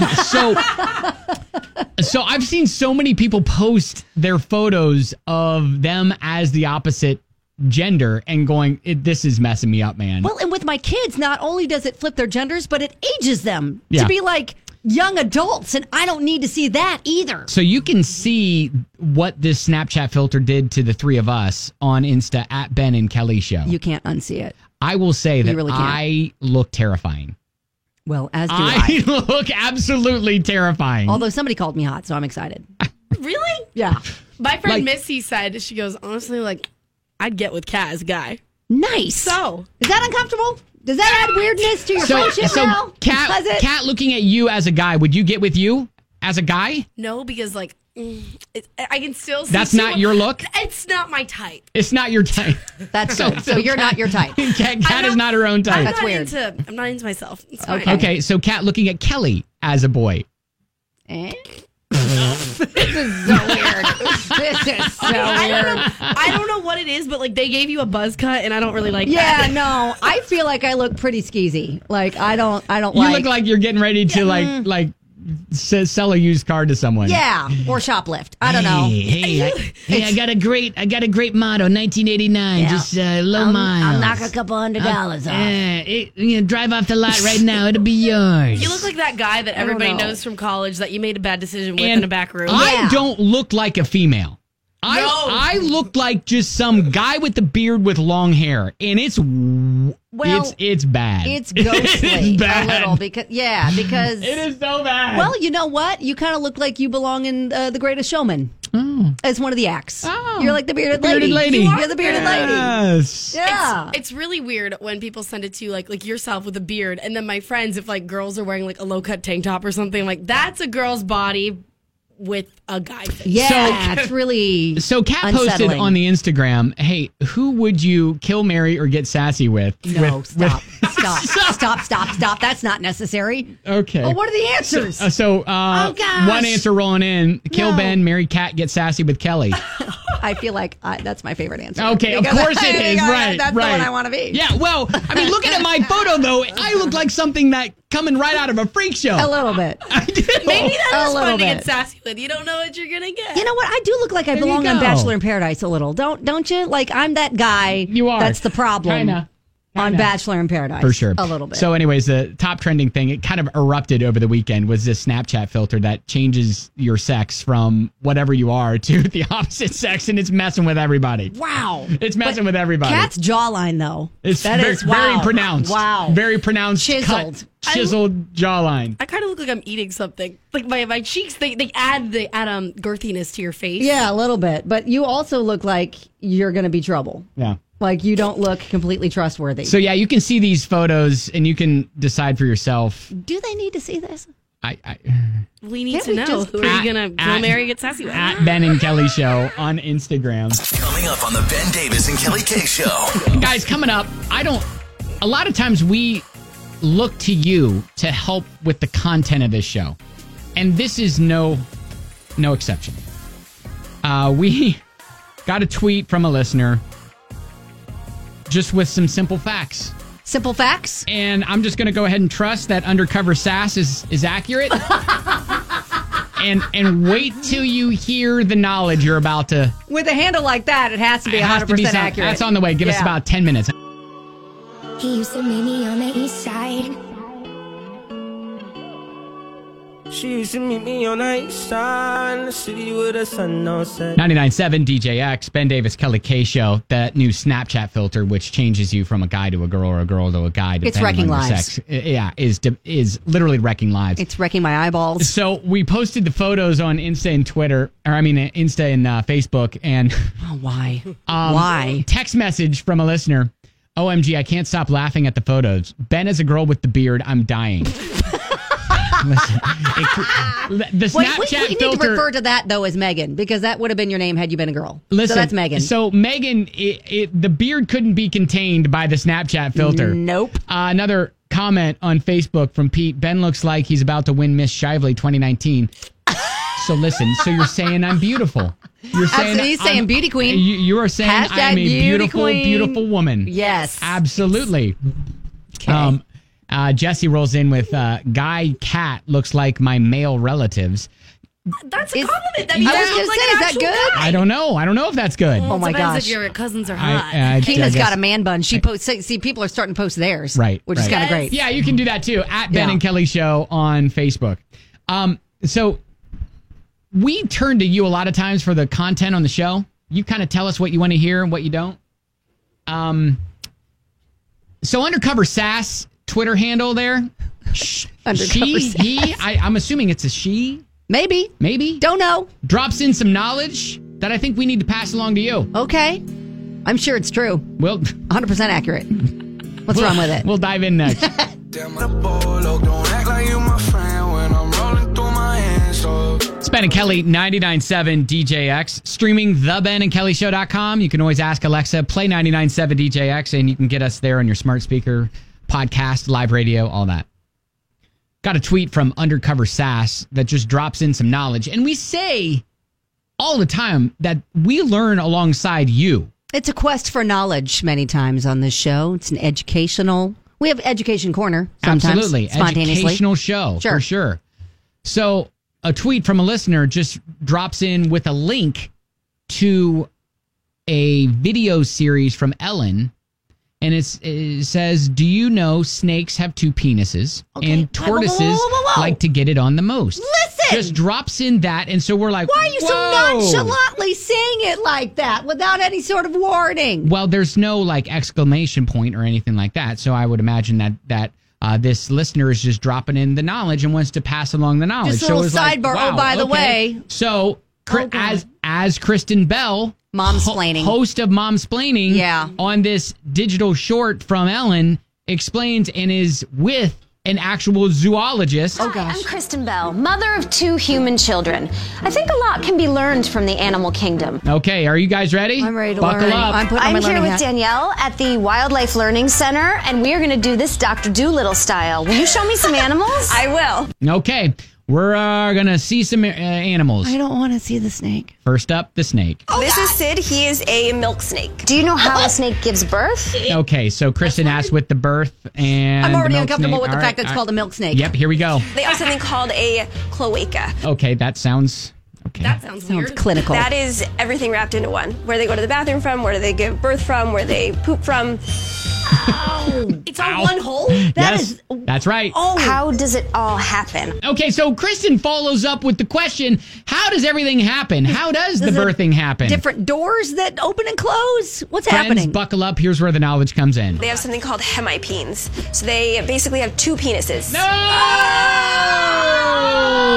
So I've seen so many people post their photos of them as the opposite gender and going, this is messing me up, man. Well, and with my kids, not only does it flip their genders, but it ages them Yeah. to be like young adults, and I don't need to see that either. So you can see what this Snapchat filter did to the three of us on Insta at Ben and Kelly Show. You can't unsee it. I will say that really can't. I look terrifying. Well, as do I. I look absolutely terrifying. Although somebody called me hot, so I'm excited. Really? Yeah. My friend Missy said, she goes, honestly, I'd get with Kat as a guy. Nice. So. Is that uncomfortable? Does that add weirdness to your friendship now? Kat, looking at you as a guy, would you get with you as a guy? No, because I can still see. That's not your look? It's not my type. It's not your type. That's good. So you're not your type. Kat is not her own type. That's weird. I'm not into myself. It's fine. Okay, so Kat looking at Kelly as a boy. This is so weird. This is so weird. I don't know what it is, but they gave you a buzz cut, and I don't really like Yeah, that. no. I feel like I look pretty skeezy. I don't You look like you're getting ready to sell a used car to someone. Yeah, or shoplift. I don't know. Hey, I got a great motto, 1989. Yeah. Just low miles. I'll knock a couple $100 off. Drive off the lot right now. It'll be yours. You look like that guy that everybody knows from college that you made a bad decision with And in a back room. I don't look like a female. I look like just some guy with a beard with long hair, and it's bad. It's ghostly It's bad. a little because it is so bad. Well, you know what? You kind of look like you belong in The Greatest Showman as one of the acts. Oh. You're like the bearded lady. You're the bearded lady. Yes. Yeah. It's really weird when people send it to you like yourself with a beard, and then my friends, if girls are wearing a low cut tank top or something, that's a girl's body with a guy face. Yeah, it's really So Kat posted unsettling. on the Instagram, hey, who would you kill, marry, or get sassy with? No, stop. Stop. That's not necessary. Okay. Oh, what are the answers? So gosh. one answer rolling in, kill Ben, marry Kat, get sassy with Kelly. I feel like that's my favorite answer. Okay, of course it is. Right, That's right. the one I want to be. Yeah, well, looking at my photo, though, I look like something that coming right out of a freak show. A little bit. I do. Maybe that is little fun to bit. get sassy with. You don't know what you're gonna get. You know what? I do look like I There you belong on go. Bachelor in Paradise a little. Don't you? I'm that guy. You are. That's the problem. Kinda. On Bachelor in Paradise. For sure. A little bit. So anyways, the top trending thing, it kind of erupted over the weekend, was this Snapchat filter that changes your sex from whatever you are to the opposite sex, and it's messing with everybody. Wow. It's messing with everybody. Kat's jawline, though. It's that very, is wow. very pronounced. Wow. Very pronounced. Chiseled. Chiseled jawline. I kind of look like I'm eating something. My cheeks, they add girthiness to your face. Yeah, a little bit. But you also look like you're going to be trouble. Yeah. Like you don't look completely trustworthy. So yeah, you can see these photos and you can decide for yourself. Do they need to see this? We need Can't to we know. just- Who are you going to Bill Mary get sassy with? At Ben and Kelly Show on Instagram. Coming up on the Ben Davis and Kelly K Show. Guys, coming up, a lot of times we look to you to help with the content of this show. And this is no exception. We got a tweet from a listener just with some simple facts. Simple facts? And I'm just going to go ahead and trust that Undercover Sass is accurate. and wait till you hear the knowledge you're about to... With a handle like that, it has to be 100% accurate. That's on the way. Give us about 10 minutes. He used to meet me on the east side. She used to meet me on the east side in the city with the sun on set. 99.7 DJX, Ben Davis, Kelly K Show. That new Snapchat filter, which changes you from a guy to a girl or a girl to a guy. It's wrecking on your lives. sex. Yeah, is literally wrecking lives. It's wrecking my eyeballs. So we posted the photos on Insta and Twitter, Insta and Facebook, and why? Why? Text message from a listener. OMG, I can't stop laughing at the photos. Ben is a girl with the beard. I'm dying. Listen, the Snapchat we need filter. to refer to that, though, as Megan, because that would have been your name had you been a girl. Listen, so that's Megan. So Megan, the beard couldn't be contained by the Snapchat filter. Nope. Another comment on Facebook from Pete. Ben looks like he's about to win Miss Shively 2019. So listen, so you're saying I'm beautiful. You're saying he's saying beauty queen. You are saying Hashtag I'm a beauty beautiful, queen. beautiful woman. Yes. Absolutely. Okay. Jesse rolls in with Guy Cat looks like my male relatives. That's a compliment. That I means was you going look to like say, an is that actual good? guy. I don't know if that's good. Oh my Depends gosh. if your cousins are hot. Keena's guess- got a man bun. She posts. See, people are starting to post theirs. Right. Which is kind of great. Yeah, you can do that too. At Ben Yeah. and Kelly Show on Facebook. So we turn to you a lot of times for the content on the show. You kind of tell us what you want to hear and what you don't. So Undercover Sass Twitter handle there. Undercover Sass. I'm assuming it's a she. Maybe. Don't know. Drops in some knowledge that I think we need to pass along to you. Okay. I'm sure it's true. Well, 100% accurate. What's wrong with it? We'll dive in next. Don't act like you my friend when I'm rolling through my hands. It's Ben and Kelly, 99.7 DJX. Streaming thebenandkellyshow.com. You can always ask Alexa, play 99.7 DJX, and you can get us there on your smart speaker, podcast, live radio, all that. Got a tweet from Undercover Sass that just drops in some knowledge. And we say all the time that we learn alongside you. It's a quest for knowledge many times on this show. It's an educational. We have Education Corner sometimes. Absolutely. Spontaneously. Educational show. Sure. For sure. So a tweet from a listener just drops in with a link to a video series from Ellen. And it says, do you know snakes have two penises and tortoises Whoa. like to get it on the most? Listen! Just drops in that. And so we're like, Why are you so nonchalantly saying it like that without any sort of warning? Well, there's no like exclamation point or anything like that. So I would imagine that this listener is just dropping in the knowledge and wants to pass along the knowledge. Just a little it's like, sidebar. wow, Oh, by the okay. way. So as Kristen Bell, Momsplaining. host of Momsplaining, Yeah. on this digital short from Ellen, explains and is with an actual zoologist. Oh, gosh. I'm Kristen Bell, mother of 2 human children. I think a lot can be learned from the animal kingdom. Okay, are you guys ready? I'm ready to Buckle learn. up. I'm putting on my I'm here learning with hat. Danielle at the Wildlife Learning Center, and we are going to do this Dr. Dolittle style. Will you show me some animals? I will. Okay, we're going to see some animals. I don't want to see the snake. First up, the snake. This is Sid. He is a milk snake. Do you know how a snake gives birth? Okay, so Kristen asked with the birth and I'm already the milk uncomfortable snake. with the All fact that it's all called a milk snake. Yep, here we go. They are something called a cloaca. Okay, that sounds okay. That sounds weird. clinical. That is everything wrapped into one. Where they go to the bathroom from, where they give birth from, where they poop from. It's on one hole? Yes, that's right. Oh, how does it all happen? Okay, so Kristen follows up with the question, how does everything happen? How does the Is it birthing happen? Different doors that open and close? What's Friends, happening? buckle up. Here's where the knowledge comes in. They have something called hemipenes. So they basically have 2 penises. No!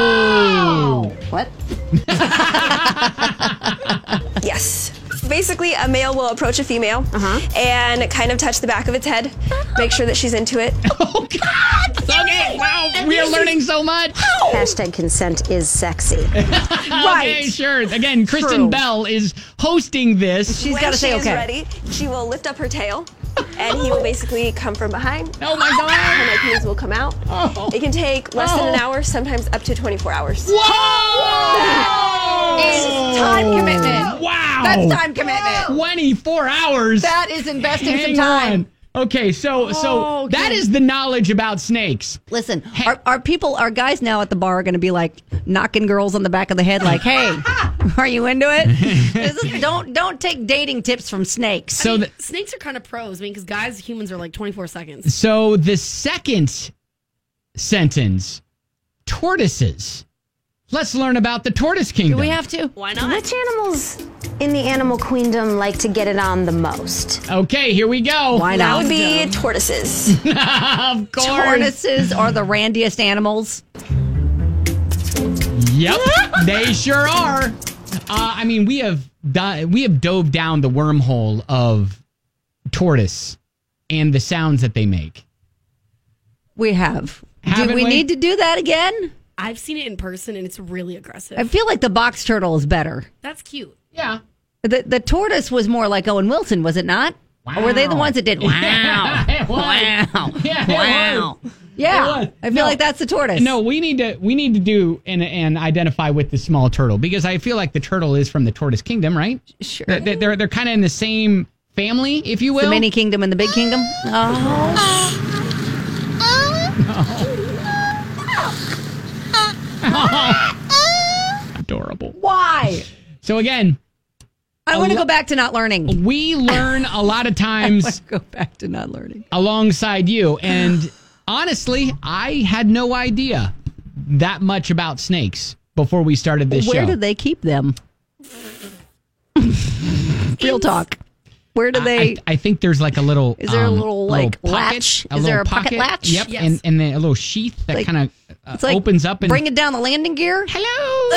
What? Yes. Basically, a a male will approach a female and kind of touch the back of its head, make sure that she's into it. Oh, God! Okay, wow, we are learning so much. Hashtag consent is sexy. Okay, sure. Again, Kristen Bell is hosting this. She's got to say okay. When she's ready, she will lift up her tail, and he will basically come from behind. Oh, my God. And my penis will come out. It can take less than an hour, sometimes up to 24 hours. Whoa! It's time commitment. Wow. That's time commitment. 24 hours. That is investing Hang some time. on. Okay, so that is the knowledge about snakes. Listen, our guys now at the bar are going to be like knocking girls on the back of the head, like, "Hey, are you into it?" Don't take dating tips from snakes. So snakes are kind of pros. I mean, because humans are like 24 seconds. So the second sentence, tortoises. Let's learn about the tortoise kingdom. Do we have to? Why not? Which animals in the animal queendom like to get it on the most? Okay, here we go. Why not? That would be tortoises. Of course. Tortoises are the randiest animals. Yep, they sure are. I mean, we have dove down the wormhole of tortoise and the sounds that they make. We have. Haven't do we we? need to do that again? I've seen it in person, and it's really aggressive. I feel like the box turtle is better. That's cute. Yeah. The tortoise was more like Owen Wilson, was it not? Wow. Or were they the ones that did wow? Yeah, it was. Wow. Yeah, wow. it was. Yeah. It was. I feel like that's the tortoise. No, we need to do and identify with the small turtle, because I feel like the turtle is from the tortoise kingdom, right? Sure. They're kind of in the same family, if you will. The mini kingdom and the big kingdom. Adorable. Why? So again, I want to go back to not learning. We learn a lot of times. Go back to not learning alongside you, and honestly, I had no idea that much about snakes before we started this show. Where do they keep them? Real talk. Where do they? I think there's like a little. Is there a little like pocket, latch? Is there a pocket latch? Yep, Yes. and then a little sheath that Like- kind of It's like opens up and bring it down the landing gear. Hello,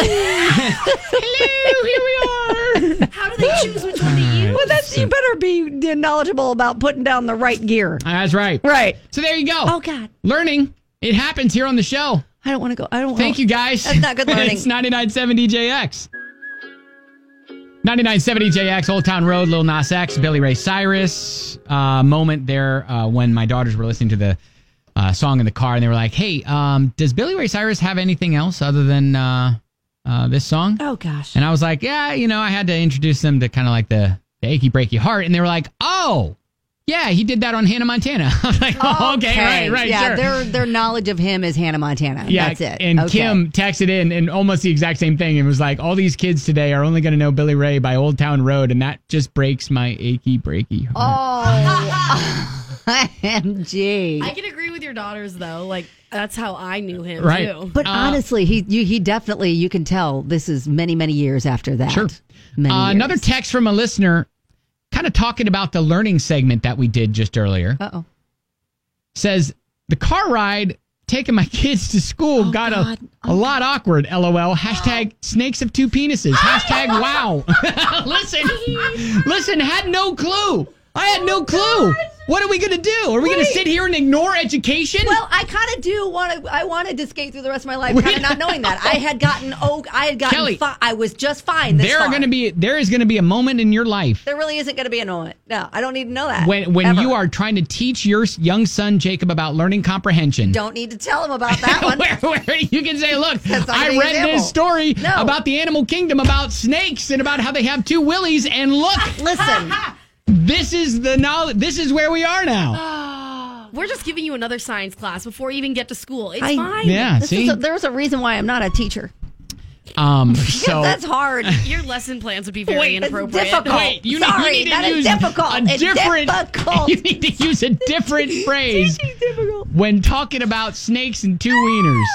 hello, here we are. How do they choose which one to use? Well, you better be knowledgeable about putting down the right gear. That's right. Right. So there you go. Oh God. Learning. It happens here on the show. I don't want to go. I don't. Thank you guys. That's not good learning. It's 99.7 DJX. 99.7 DJX, Old Town Road, Lil Nas X, Billy Ray Cyrus. Moment there when my daughters were listening to the song in the car, and they were like, "Hey, does Billy Ray Cyrus have anything else other than this song?" Oh gosh. And I was like, "Yeah, I had to introduce them to kind of like the achy breaky heart," and they were like, "Oh, yeah, he did that on Hannah Montana." I was like, "Oh, okay, right, yeah, sure." their knowledge of him is Hannah Montana. Yeah, That's it. And Okay. Kim texted in and almost the exact same thing. It was like, all these kids today are only going to know Billy Ray by Old Town Road, and that just breaks my achy breaky heart. Oh, MG. I can agree with your daughters, though. Like, that's how I knew him, Right. too. But honestly, he definitely, you can tell this is many, many years after that. Sure. Many years. Another text from a listener kind of talking about the learning segment that we did just earlier. Uh-oh. Says, the car ride taking my kids to school got a lot awkward, LOL. Hashtag snakes have two penises. Hashtag wow. Listen, had no clue. I had no clue. What are we going to do? Are we going to sit here and ignore education? Well, I kind of do want to. I wanted to skate through the rest of my life, kind of not knowing that. I had gotten. Kelly, I was just fine. There is going to be a moment in your life There really isn't going to be a moment. No, I don't need to know that. when ever. you are trying to teach your young son Jacob about learning comprehension. Don't need to tell him about that one. where you can say, look, That's not I an read example. this story No. about the animal kingdom, about snakes, and about how they have two willies, and look, Listen. this is the knowledge. This is where we are now. We're just giving you another science class before you even get to school. It's I- fine. Yeah, see? There's a reason why I'm not a teacher. So That's hard. Your lesson plans would be very It's inappropriate. difficult. Wait, you Sorry, need to that is use difficult. a It's different. difficult. You need to use a different phrase when talking about snakes and two wieners.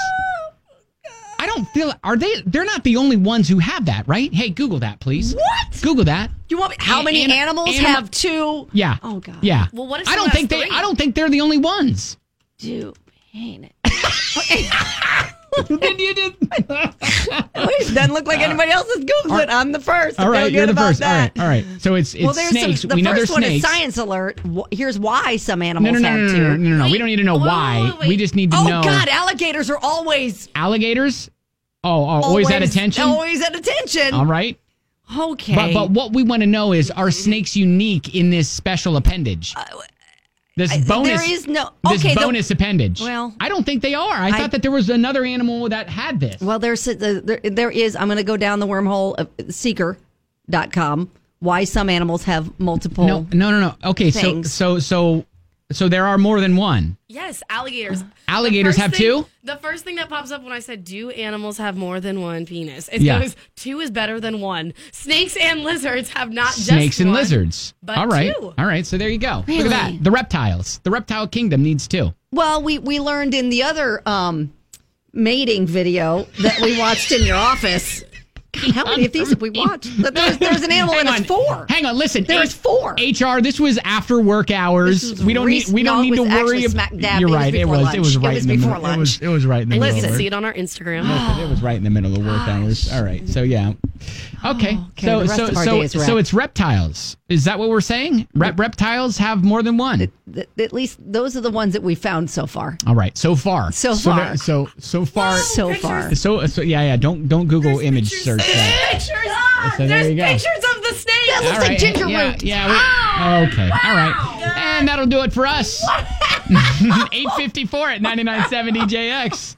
I don't feel. They're not the only ones who have that, right? Hey, Google that, please. What? Google that. You want me? How many animals have two? Yeah. Oh God. Yeah. Well, what if I don't someone think has they. three? I don't think they're the only ones. Dude, ain't it? Then you did. It doesn't look like anybody else has Googled it. I'm the first. All right, Feel you're good the about first. that. All right. So it's snakes. The we know first they're one snakes. is science alert. Here's why some animals have to. No. We don't need to know why. wait. We just need to know. Oh, God. Alligators are always Alligators? Always at attention? Always at attention. All right. Okay. But what we want to know is, are snakes unique in this special appendage? This bonus. There is no. This Okay. bonus appendage. Well, I don't think they are. I thought that there was another animal that had this. Well, there is. I'm going to go down the wormhole of Seeker.com. Why some animals have multiple. No. Okay, things. so there are more than one. Yes, alligators. Alligators have two? The first thing that pops up when I said, do animals have more than one penis? It Yeah. goes, 2 is better than 1. Snakes and lizards have not just Snakes and one, lizards. but All right. 2. All right. So there you go. Really? Look at that. The reptiles. The reptile kingdom needs 2. Well, we learned in the other mating video that we watched in your office. God, how many of these have we watched? That there's an animal and it's 4. Hang on, listen. There's 4. HR, this was after work hours. We don't need to worry. Smack dab. You're right. It was right in the middle. Before lunch. It was right in the middle. Listen, of see work. it on our Instagram. Listen, it was right in the middle of work hours. All right. So yeah. Okay. the rest of our day is So it's reptiles. Is that what we're saying? Reptiles have more than one. At least those are the ones that we found so far. All right. So far. So far. So far. So far. So yeah. Don't Google image search that. Pictures. So there you go. There's pictures of the snake. That looks like ginger root. Yeah. Okay. All right. And that'll do it for us. 8:54 at 99.7 DJX.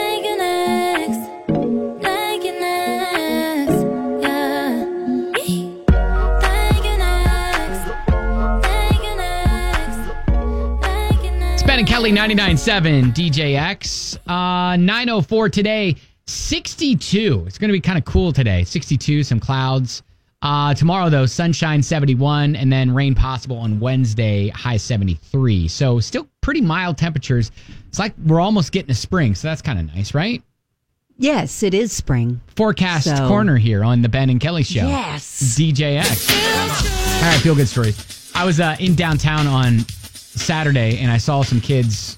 Ben and Kelly, 99.7 DJX. 9:04 today. 62. It's going to be kind of cool today. 62, some clouds. Tomorrow, though, sunshine 71, and then rain possible on Wednesday, high 73. So still pretty mild temperatures. It's like we're almost getting to spring, so that's kind of nice, right? Yes, it is spring. Forecast corner here on the Ben and Kelly Show. Yes. DJX. All right, feel good stories. I was in downtown on Saturday, and I saw some kids,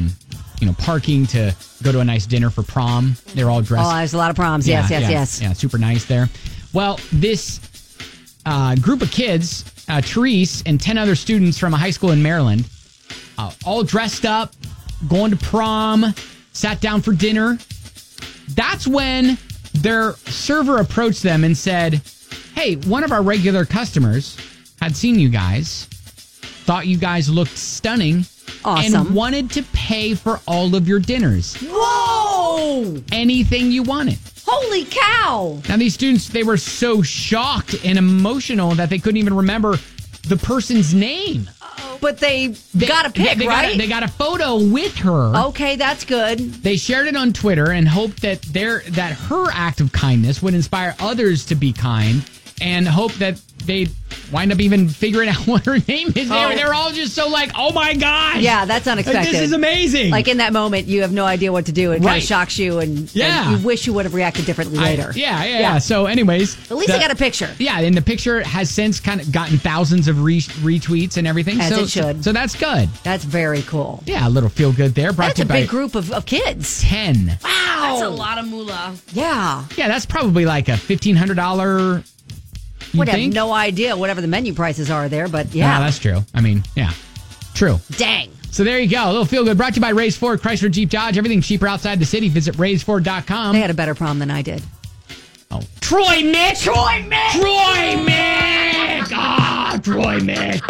parking to go to a nice dinner for prom. They're all dressed. Oh, there's a lot of proms. Yes. Yeah, super nice there. Well, this group of kids, Therese and 10 other students from a high school in Maryland, all dressed up, going to prom, sat down for dinner. That's when their server approached them and said, hey, one of our regular customers had seen you guys, thought you guys looked stunning, awesome, and wanted to pay for all of your dinners. Whoa! Anything you wanted. Holy cow! Now, these students, they were so shocked and emotional that they couldn't even remember the person's name. But they got a pic, right? They got a photo with her. Okay, that's good. They shared it on Twitter and hoped that her act of kindness would inspire others to be kind, and hope that they'd wind up even figuring out what her name is. Oh. They're all just so like, oh my gosh. Yeah, that's unexpected. Like, this is amazing. Like in that moment, you have no idea what to do. It kind Right. of shocks you, and Yeah. you wish you would have reacted differently later. Yeah. So anyways. At least I got a picture. Yeah, and the picture has since kind of gotten thousands of retweets and everything. As so, it should. So that's good. That's very cool. Yeah, a little feel good there. Brought That's to a you by big group of kids. 10. Wow. That's a lot of moolah. Yeah. Yeah, that's probably like a $1,500. Would have think? no idea whatever the menu prices are there, but yeah. Yeah, that's true. I mean, yeah. True. Dang. So there you go. A little feel good. Brought to you by Ray's Ford, Chrysler, Jeep, Dodge. Everything cheaper outside the city. Visit raysford.com. They had a better prom than I did. Oh. Troy Mick! Troy Mick! Troy Mick! Ah, Troy Mick!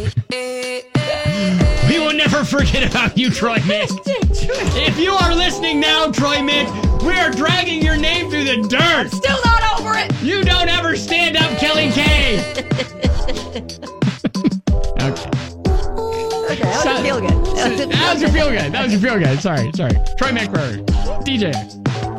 We will never forget about you, Troy Mick. If you are listening now, Troy Mick, we are dragging your name through the dirt. Still not over it. You don't ever stand up, Kelly K. Okay. Okay, that was feel good. That was your feel good. That was your feel good. Sorry. Troy McBurry. DJX.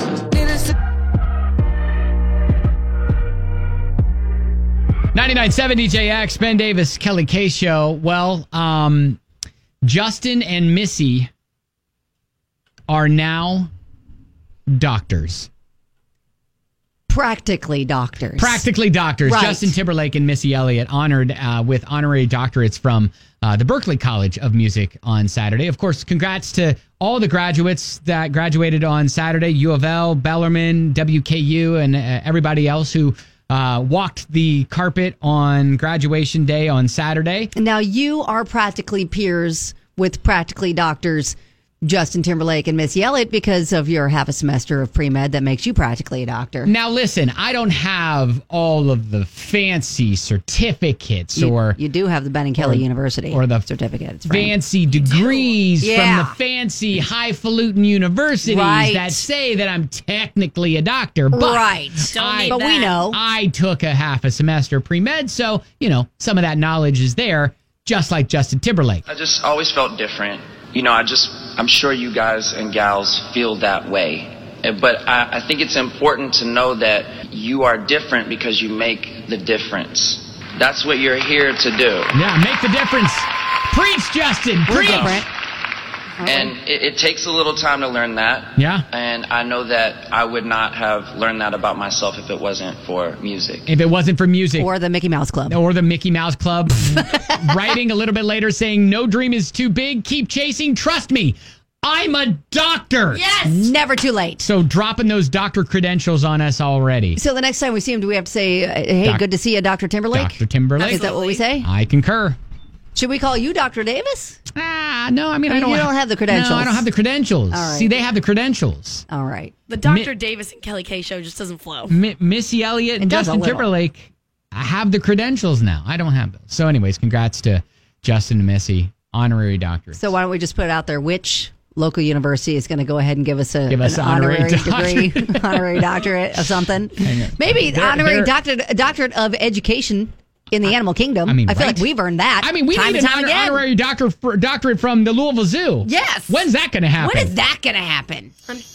$99.7 DJX, Ben Davis, Kelly K Show. Well, Justin and Missy are now doctors. Practically doctors. Practically doctors. Right. Justin Timberlake and Missy Elliott honored with honorary doctorates from the Berklee College of Music on Saturday. Of course, congrats to all the graduates that graduated on Saturday. U of L, Bellarmine, WKU, and everybody else who walked the carpet on graduation day on Saturday. Now, you are practically peers with practically doctors Justin Timberlake and Missy Elliott because of your half a semester of pre-med that makes you practically a doctor. Now, listen, I don't have all of the fancy certificates You do have the Ben and Kelly University or the certificate. Fancy degrees from the fancy highfalutin universities Right. that say that I'm technically a doctor. But Right. But we know. I took a half a semester pre-med, so, some of that knowledge is there, just like Justin Timberlake. I just always felt different. I'm sure you guys and gals feel that way. But I think it's important to know that you are different because you make the difference. That's what you're here to do. Yeah, make the difference. Preach, Justin. Preach. And it takes a little time to learn that. Yeah. And I know that I would not have learned that about myself if it wasn't for music. If it wasn't for music. Or the Mickey Mouse Club. Or the Mickey Mouse Club. Writing a little bit later saying, no dream is too big. Keep chasing. Trust me. I'm a doctor. Yes. Never too late. So dropping those doctor credentials on us already. So the next time we see him, do we have to say, hey, good to see you, Dr. Timberlake? Dr. Timberlake. Is that what we say? I concur. Should we call you Dr. Davis? No, I mean, I don't have the credentials. No, I don't have the credentials. All right. See, they have the credentials. All right. The Dr. Davis and Kelly K show just doesn't flow. Missy Elliott and Justin Timberlake have the credentials now. I don't have those. So anyways, congrats to Justin and Missy, honorary doctorate. So why don't we just put it out there, which local university is going to go ahead and give us an honorary degree, honorary doctorate of something? Maybe honorary doctorate of education in the animal kingdom. I feel like we've earned that. We need an honorary doctorate from the Louisville Zoo. Yes. When's that going to happen? When is that going to happen?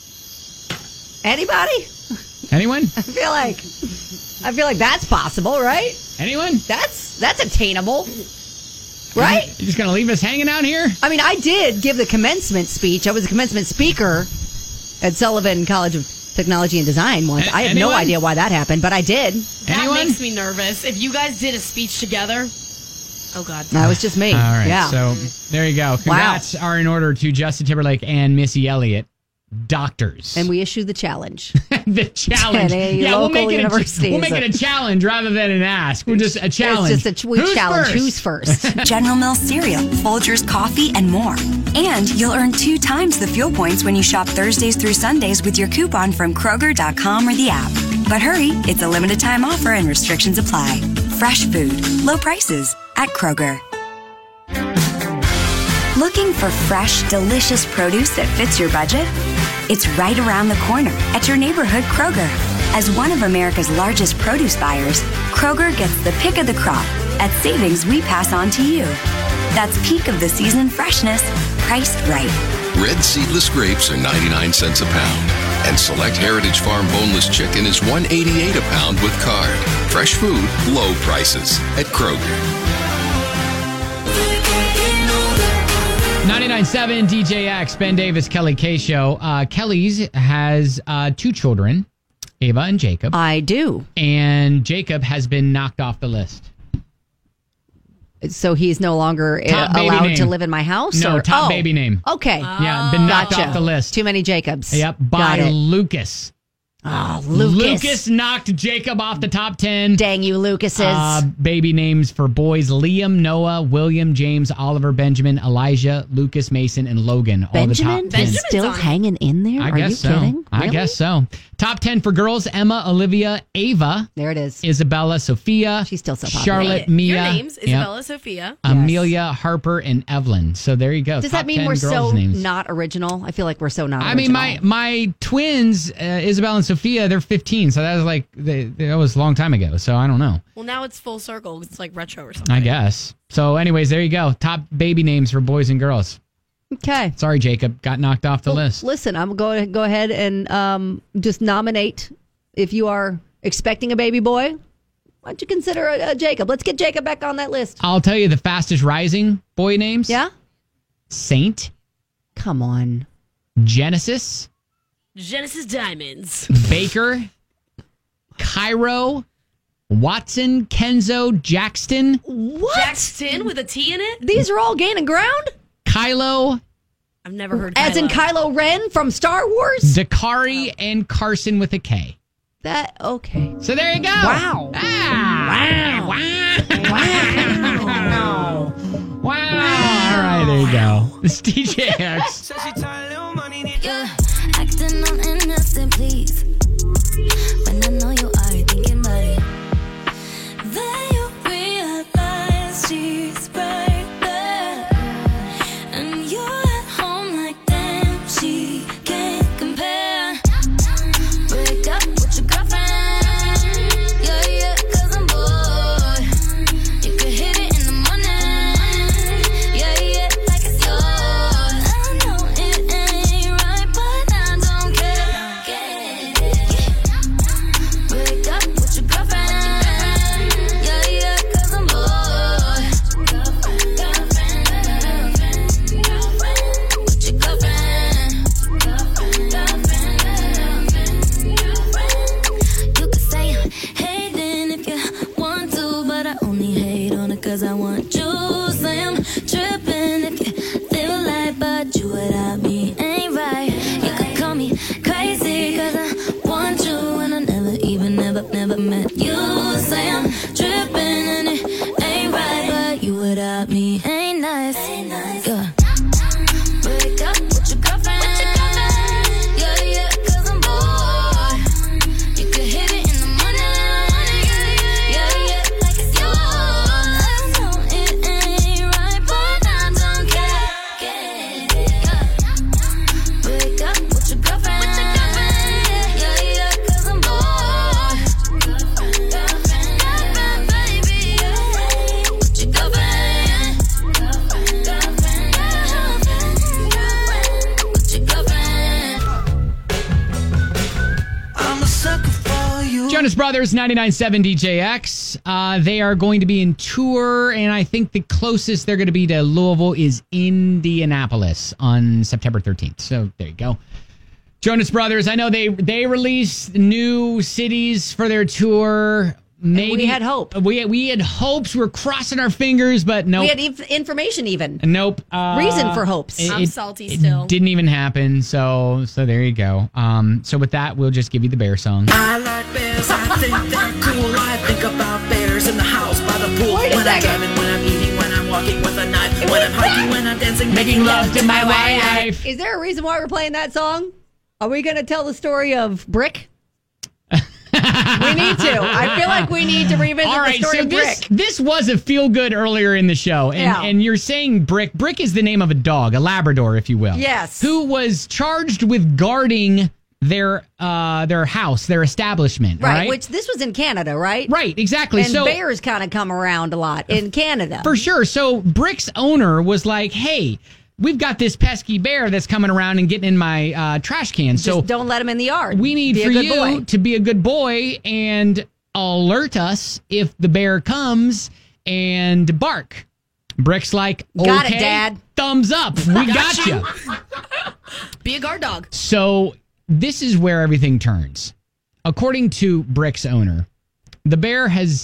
Anybody? Anyone? I feel like that's possible, right? Anyone? That's attainable. Right? You're just going to leave us hanging out here? I did give the commencement speech. I was a commencement speaker at Sullivan College of Technology and Design once. I have no idea why that happened, but I did. That makes me nervous. If you guys did a speech together, oh God. That was just me. All right. Yeah. So there you go. Congrats are in order to Justin Timberlake and Missy Elliott, doctors. And we issue the challenge. The challenge. We'll make it a challenge rather than an ask. We're just a challenge. It's just a challenge. Who's first? General Mills cereal, Folgers coffee, and more. And you'll earn 2 times the fuel points when you shop Thursdays through Sundays with your coupon from Kroger.com or the app. But hurry, it's a limited time offer and restrictions apply. Fresh food, low prices at Kroger. Looking for fresh, delicious produce that fits your budget? It's right around the corner at your neighborhood Kroger. As one of America's largest produce buyers, Kroger gets the pick of the crop at savings we pass on to you. That's peak of the season freshness, priced right. Red seedless grapes are 99 cents a pound. And select Heritage Farm boneless chicken is $1.88 a pound with card. Fresh food, low prices at Kroger. 99.7 DJX, Ben Davis, Kelly K Show. Kelly's has 2 children, Ava and Jacob. I do. And Jacob has been knocked off the list. So he's no longer allowed to live in my house? No, top baby name. Okay. Yeah, been knocked off the list. Too many Jacobs. Yep, by Lucas. Oh, Lucas. Lucas knocked Jacob off the top 10. Dang you, Lucases. Baby names for boys: Liam, Noah, William, James, Oliver, Benjamin, Elijah, Lucas, Mason, and Logan. Benjamin all the top 10. is still hanging in there? I guess so. Kidding? Really? I guess so. Top 10 for girls: Emma, Olivia, Ava. There it is. Isabella, Sophia. She's still so popular. Charlotte, Mia. Your names: Isabella, Sophia, Amelia, Harper, and Evelyn. So there you go. Does top that mean 10 we're girls' so names. not original? I feel like we're so not I original. mean, my twins, Isabel and Sophia, they're 15, so that was that was a long time ago. So I don't know. Well, now it's full circle. It's like retro or something. I guess. So, anyways, there you go. Top baby names for boys and girls. Okay. Sorry, Jacob, got knocked off the list. Listen, I'm going to go ahead and just nominate. If you are expecting a baby boy, why don't you consider a Jacob? Let's get Jacob back on that list. I'll tell you the fastest rising boy names. Yeah. Saint. Come on. Genesis Diamonds. Baker Cairo, Watson, Kenzo, Jackson. What? Jackson with a T in it? These are all gaining ground? Kylo. I've never heard As in Kylo Ren from Star Wars? Dakari and Carson with a K. Okay. So there you go. Wow. Wow. All right, there you go. It's DJ X. Yeah, acting on innocent, please. When I know you are thinking about it. Then you realize she's right there. And you're at home like damn, she can't compare. Break up with your girlfriend. Yeah, 'cause I'm bored. You could hit it in the morning. Yeah, like it's yours. I know it ain't right, but I don't care. Break up with your girlfriend. Yeah, 'cause I'm bored. With your girlfriend. You could say I'm hating if you want to, but I only hate on it 'cause I want you. Say I'm tripping if you feel like, but you without me ain't right. You could call me crazy 'cause I want you, and I never met you. Say I'm tripping and it ain't right, but you without me ain't nice. Yeah. Break up with your girlfriend. Yeah, 'cause I'm bored. You could hit it in the morning. Yeah, like it's yours. I know it ain't right, but I don't care. Break up with your girlfriend. Yeah, 'cause I'm bored. Girlfriend, baby. With your girlfriend. With your girlfriend. I'm a sucker for you. Jonas Brothers, 99.7 DJX. They are going to be in tour, and I think the closest they're going to be to Louisville is Indianapolis on September 13th. So there you go. Jonas Brothers, I know they released new cities for their tour. Maybe we had hope. We had hopes. We're crossing our fingers, but nope. We had information even. Nope. Reason for hopes. I'm salty still. It didn't even happen. So there you go. So with that, we'll just give you the bear song. I like bears, I think they're cool. I think about bears in the house by the pool. Wait a when second. I'm driving, when I'm eating, when I'm walking with a knife, when I'm hiking, when I'm dancing, Making love to my wife. Is there a reason why we're playing that song? Are we going to tell the story of Brick? We need to. I feel like we need to revisit All right, the story so of Brick. this was a feel good earlier in the show, and you're saying Brick. Brick is the name of a dog, a Labrador, if you will. Yes. Who was charged with guarding their house, their establishment, right? Which this was in Canada, right? Right, exactly. And so bears kind of come around a lot in Canada. for sure. So Brick's owner was like, "Hey, we've got this pesky bear that's coming around and getting in my trash can. Just So don't let him in the yard. we need Be a for good you boy. to be a good boy and alert us if the bear comes and bark." Brick's like, Got okay, it, Dad. thumbs up. We got you. Be a guard dog. So this is where everything turns. According to Brick's owner, the bear has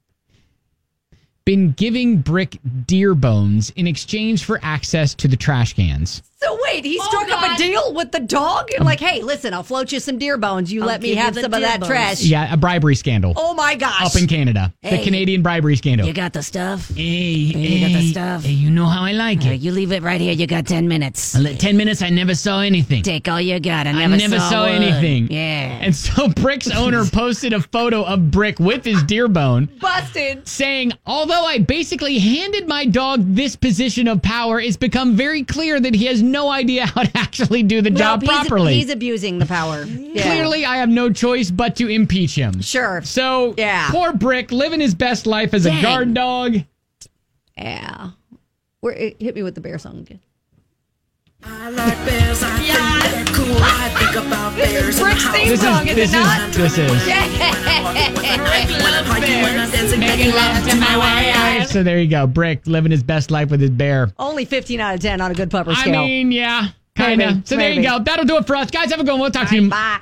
been giving Brick deer bones in exchange for access to the trash cans. So wait, he struck up a deal with the dog? And like, hey, listen, I'll float you some deer bones. You I'll let me give you have the some of deer that bones. trash. Yeah, a bribery scandal. Oh my gosh. Up in Canada. The Hey. Canadian bribery scandal. You got the stuff? Hey, You got the stuff? Hey, you know how I like it. You leave it right here. You got 10 minutes. 10 minutes, I never saw anything. Take all you got. I I never saw wood. anything. Yeah. And so Brick's owner posted a photo of Brick with his deer bone, Busted. saying, although I basically handed my dog this position of power, it's become very clear that he has no idea how to actually do the job properly. He's abusing the power. Yeah. Clearly, I have no choice but to impeach him. Sure. So, Yeah. poor Brick, living his best life as a Dang. guard dog. Yeah. Hit me with the bear song again. I like bears, I think they're cool. I think about bears in the Brick's house. theme song, is it not? This is. When I'm hiking, when I'm dancing, Making love to my wife. So there you go. Brick living his best life with his bear. Only 15 out of 10 on a good pupper I scale. mean, yeah, kind of. Maybe, So there you maybe. go. That'll do it for us. Guys, have a good one. We'll talk to you Bye.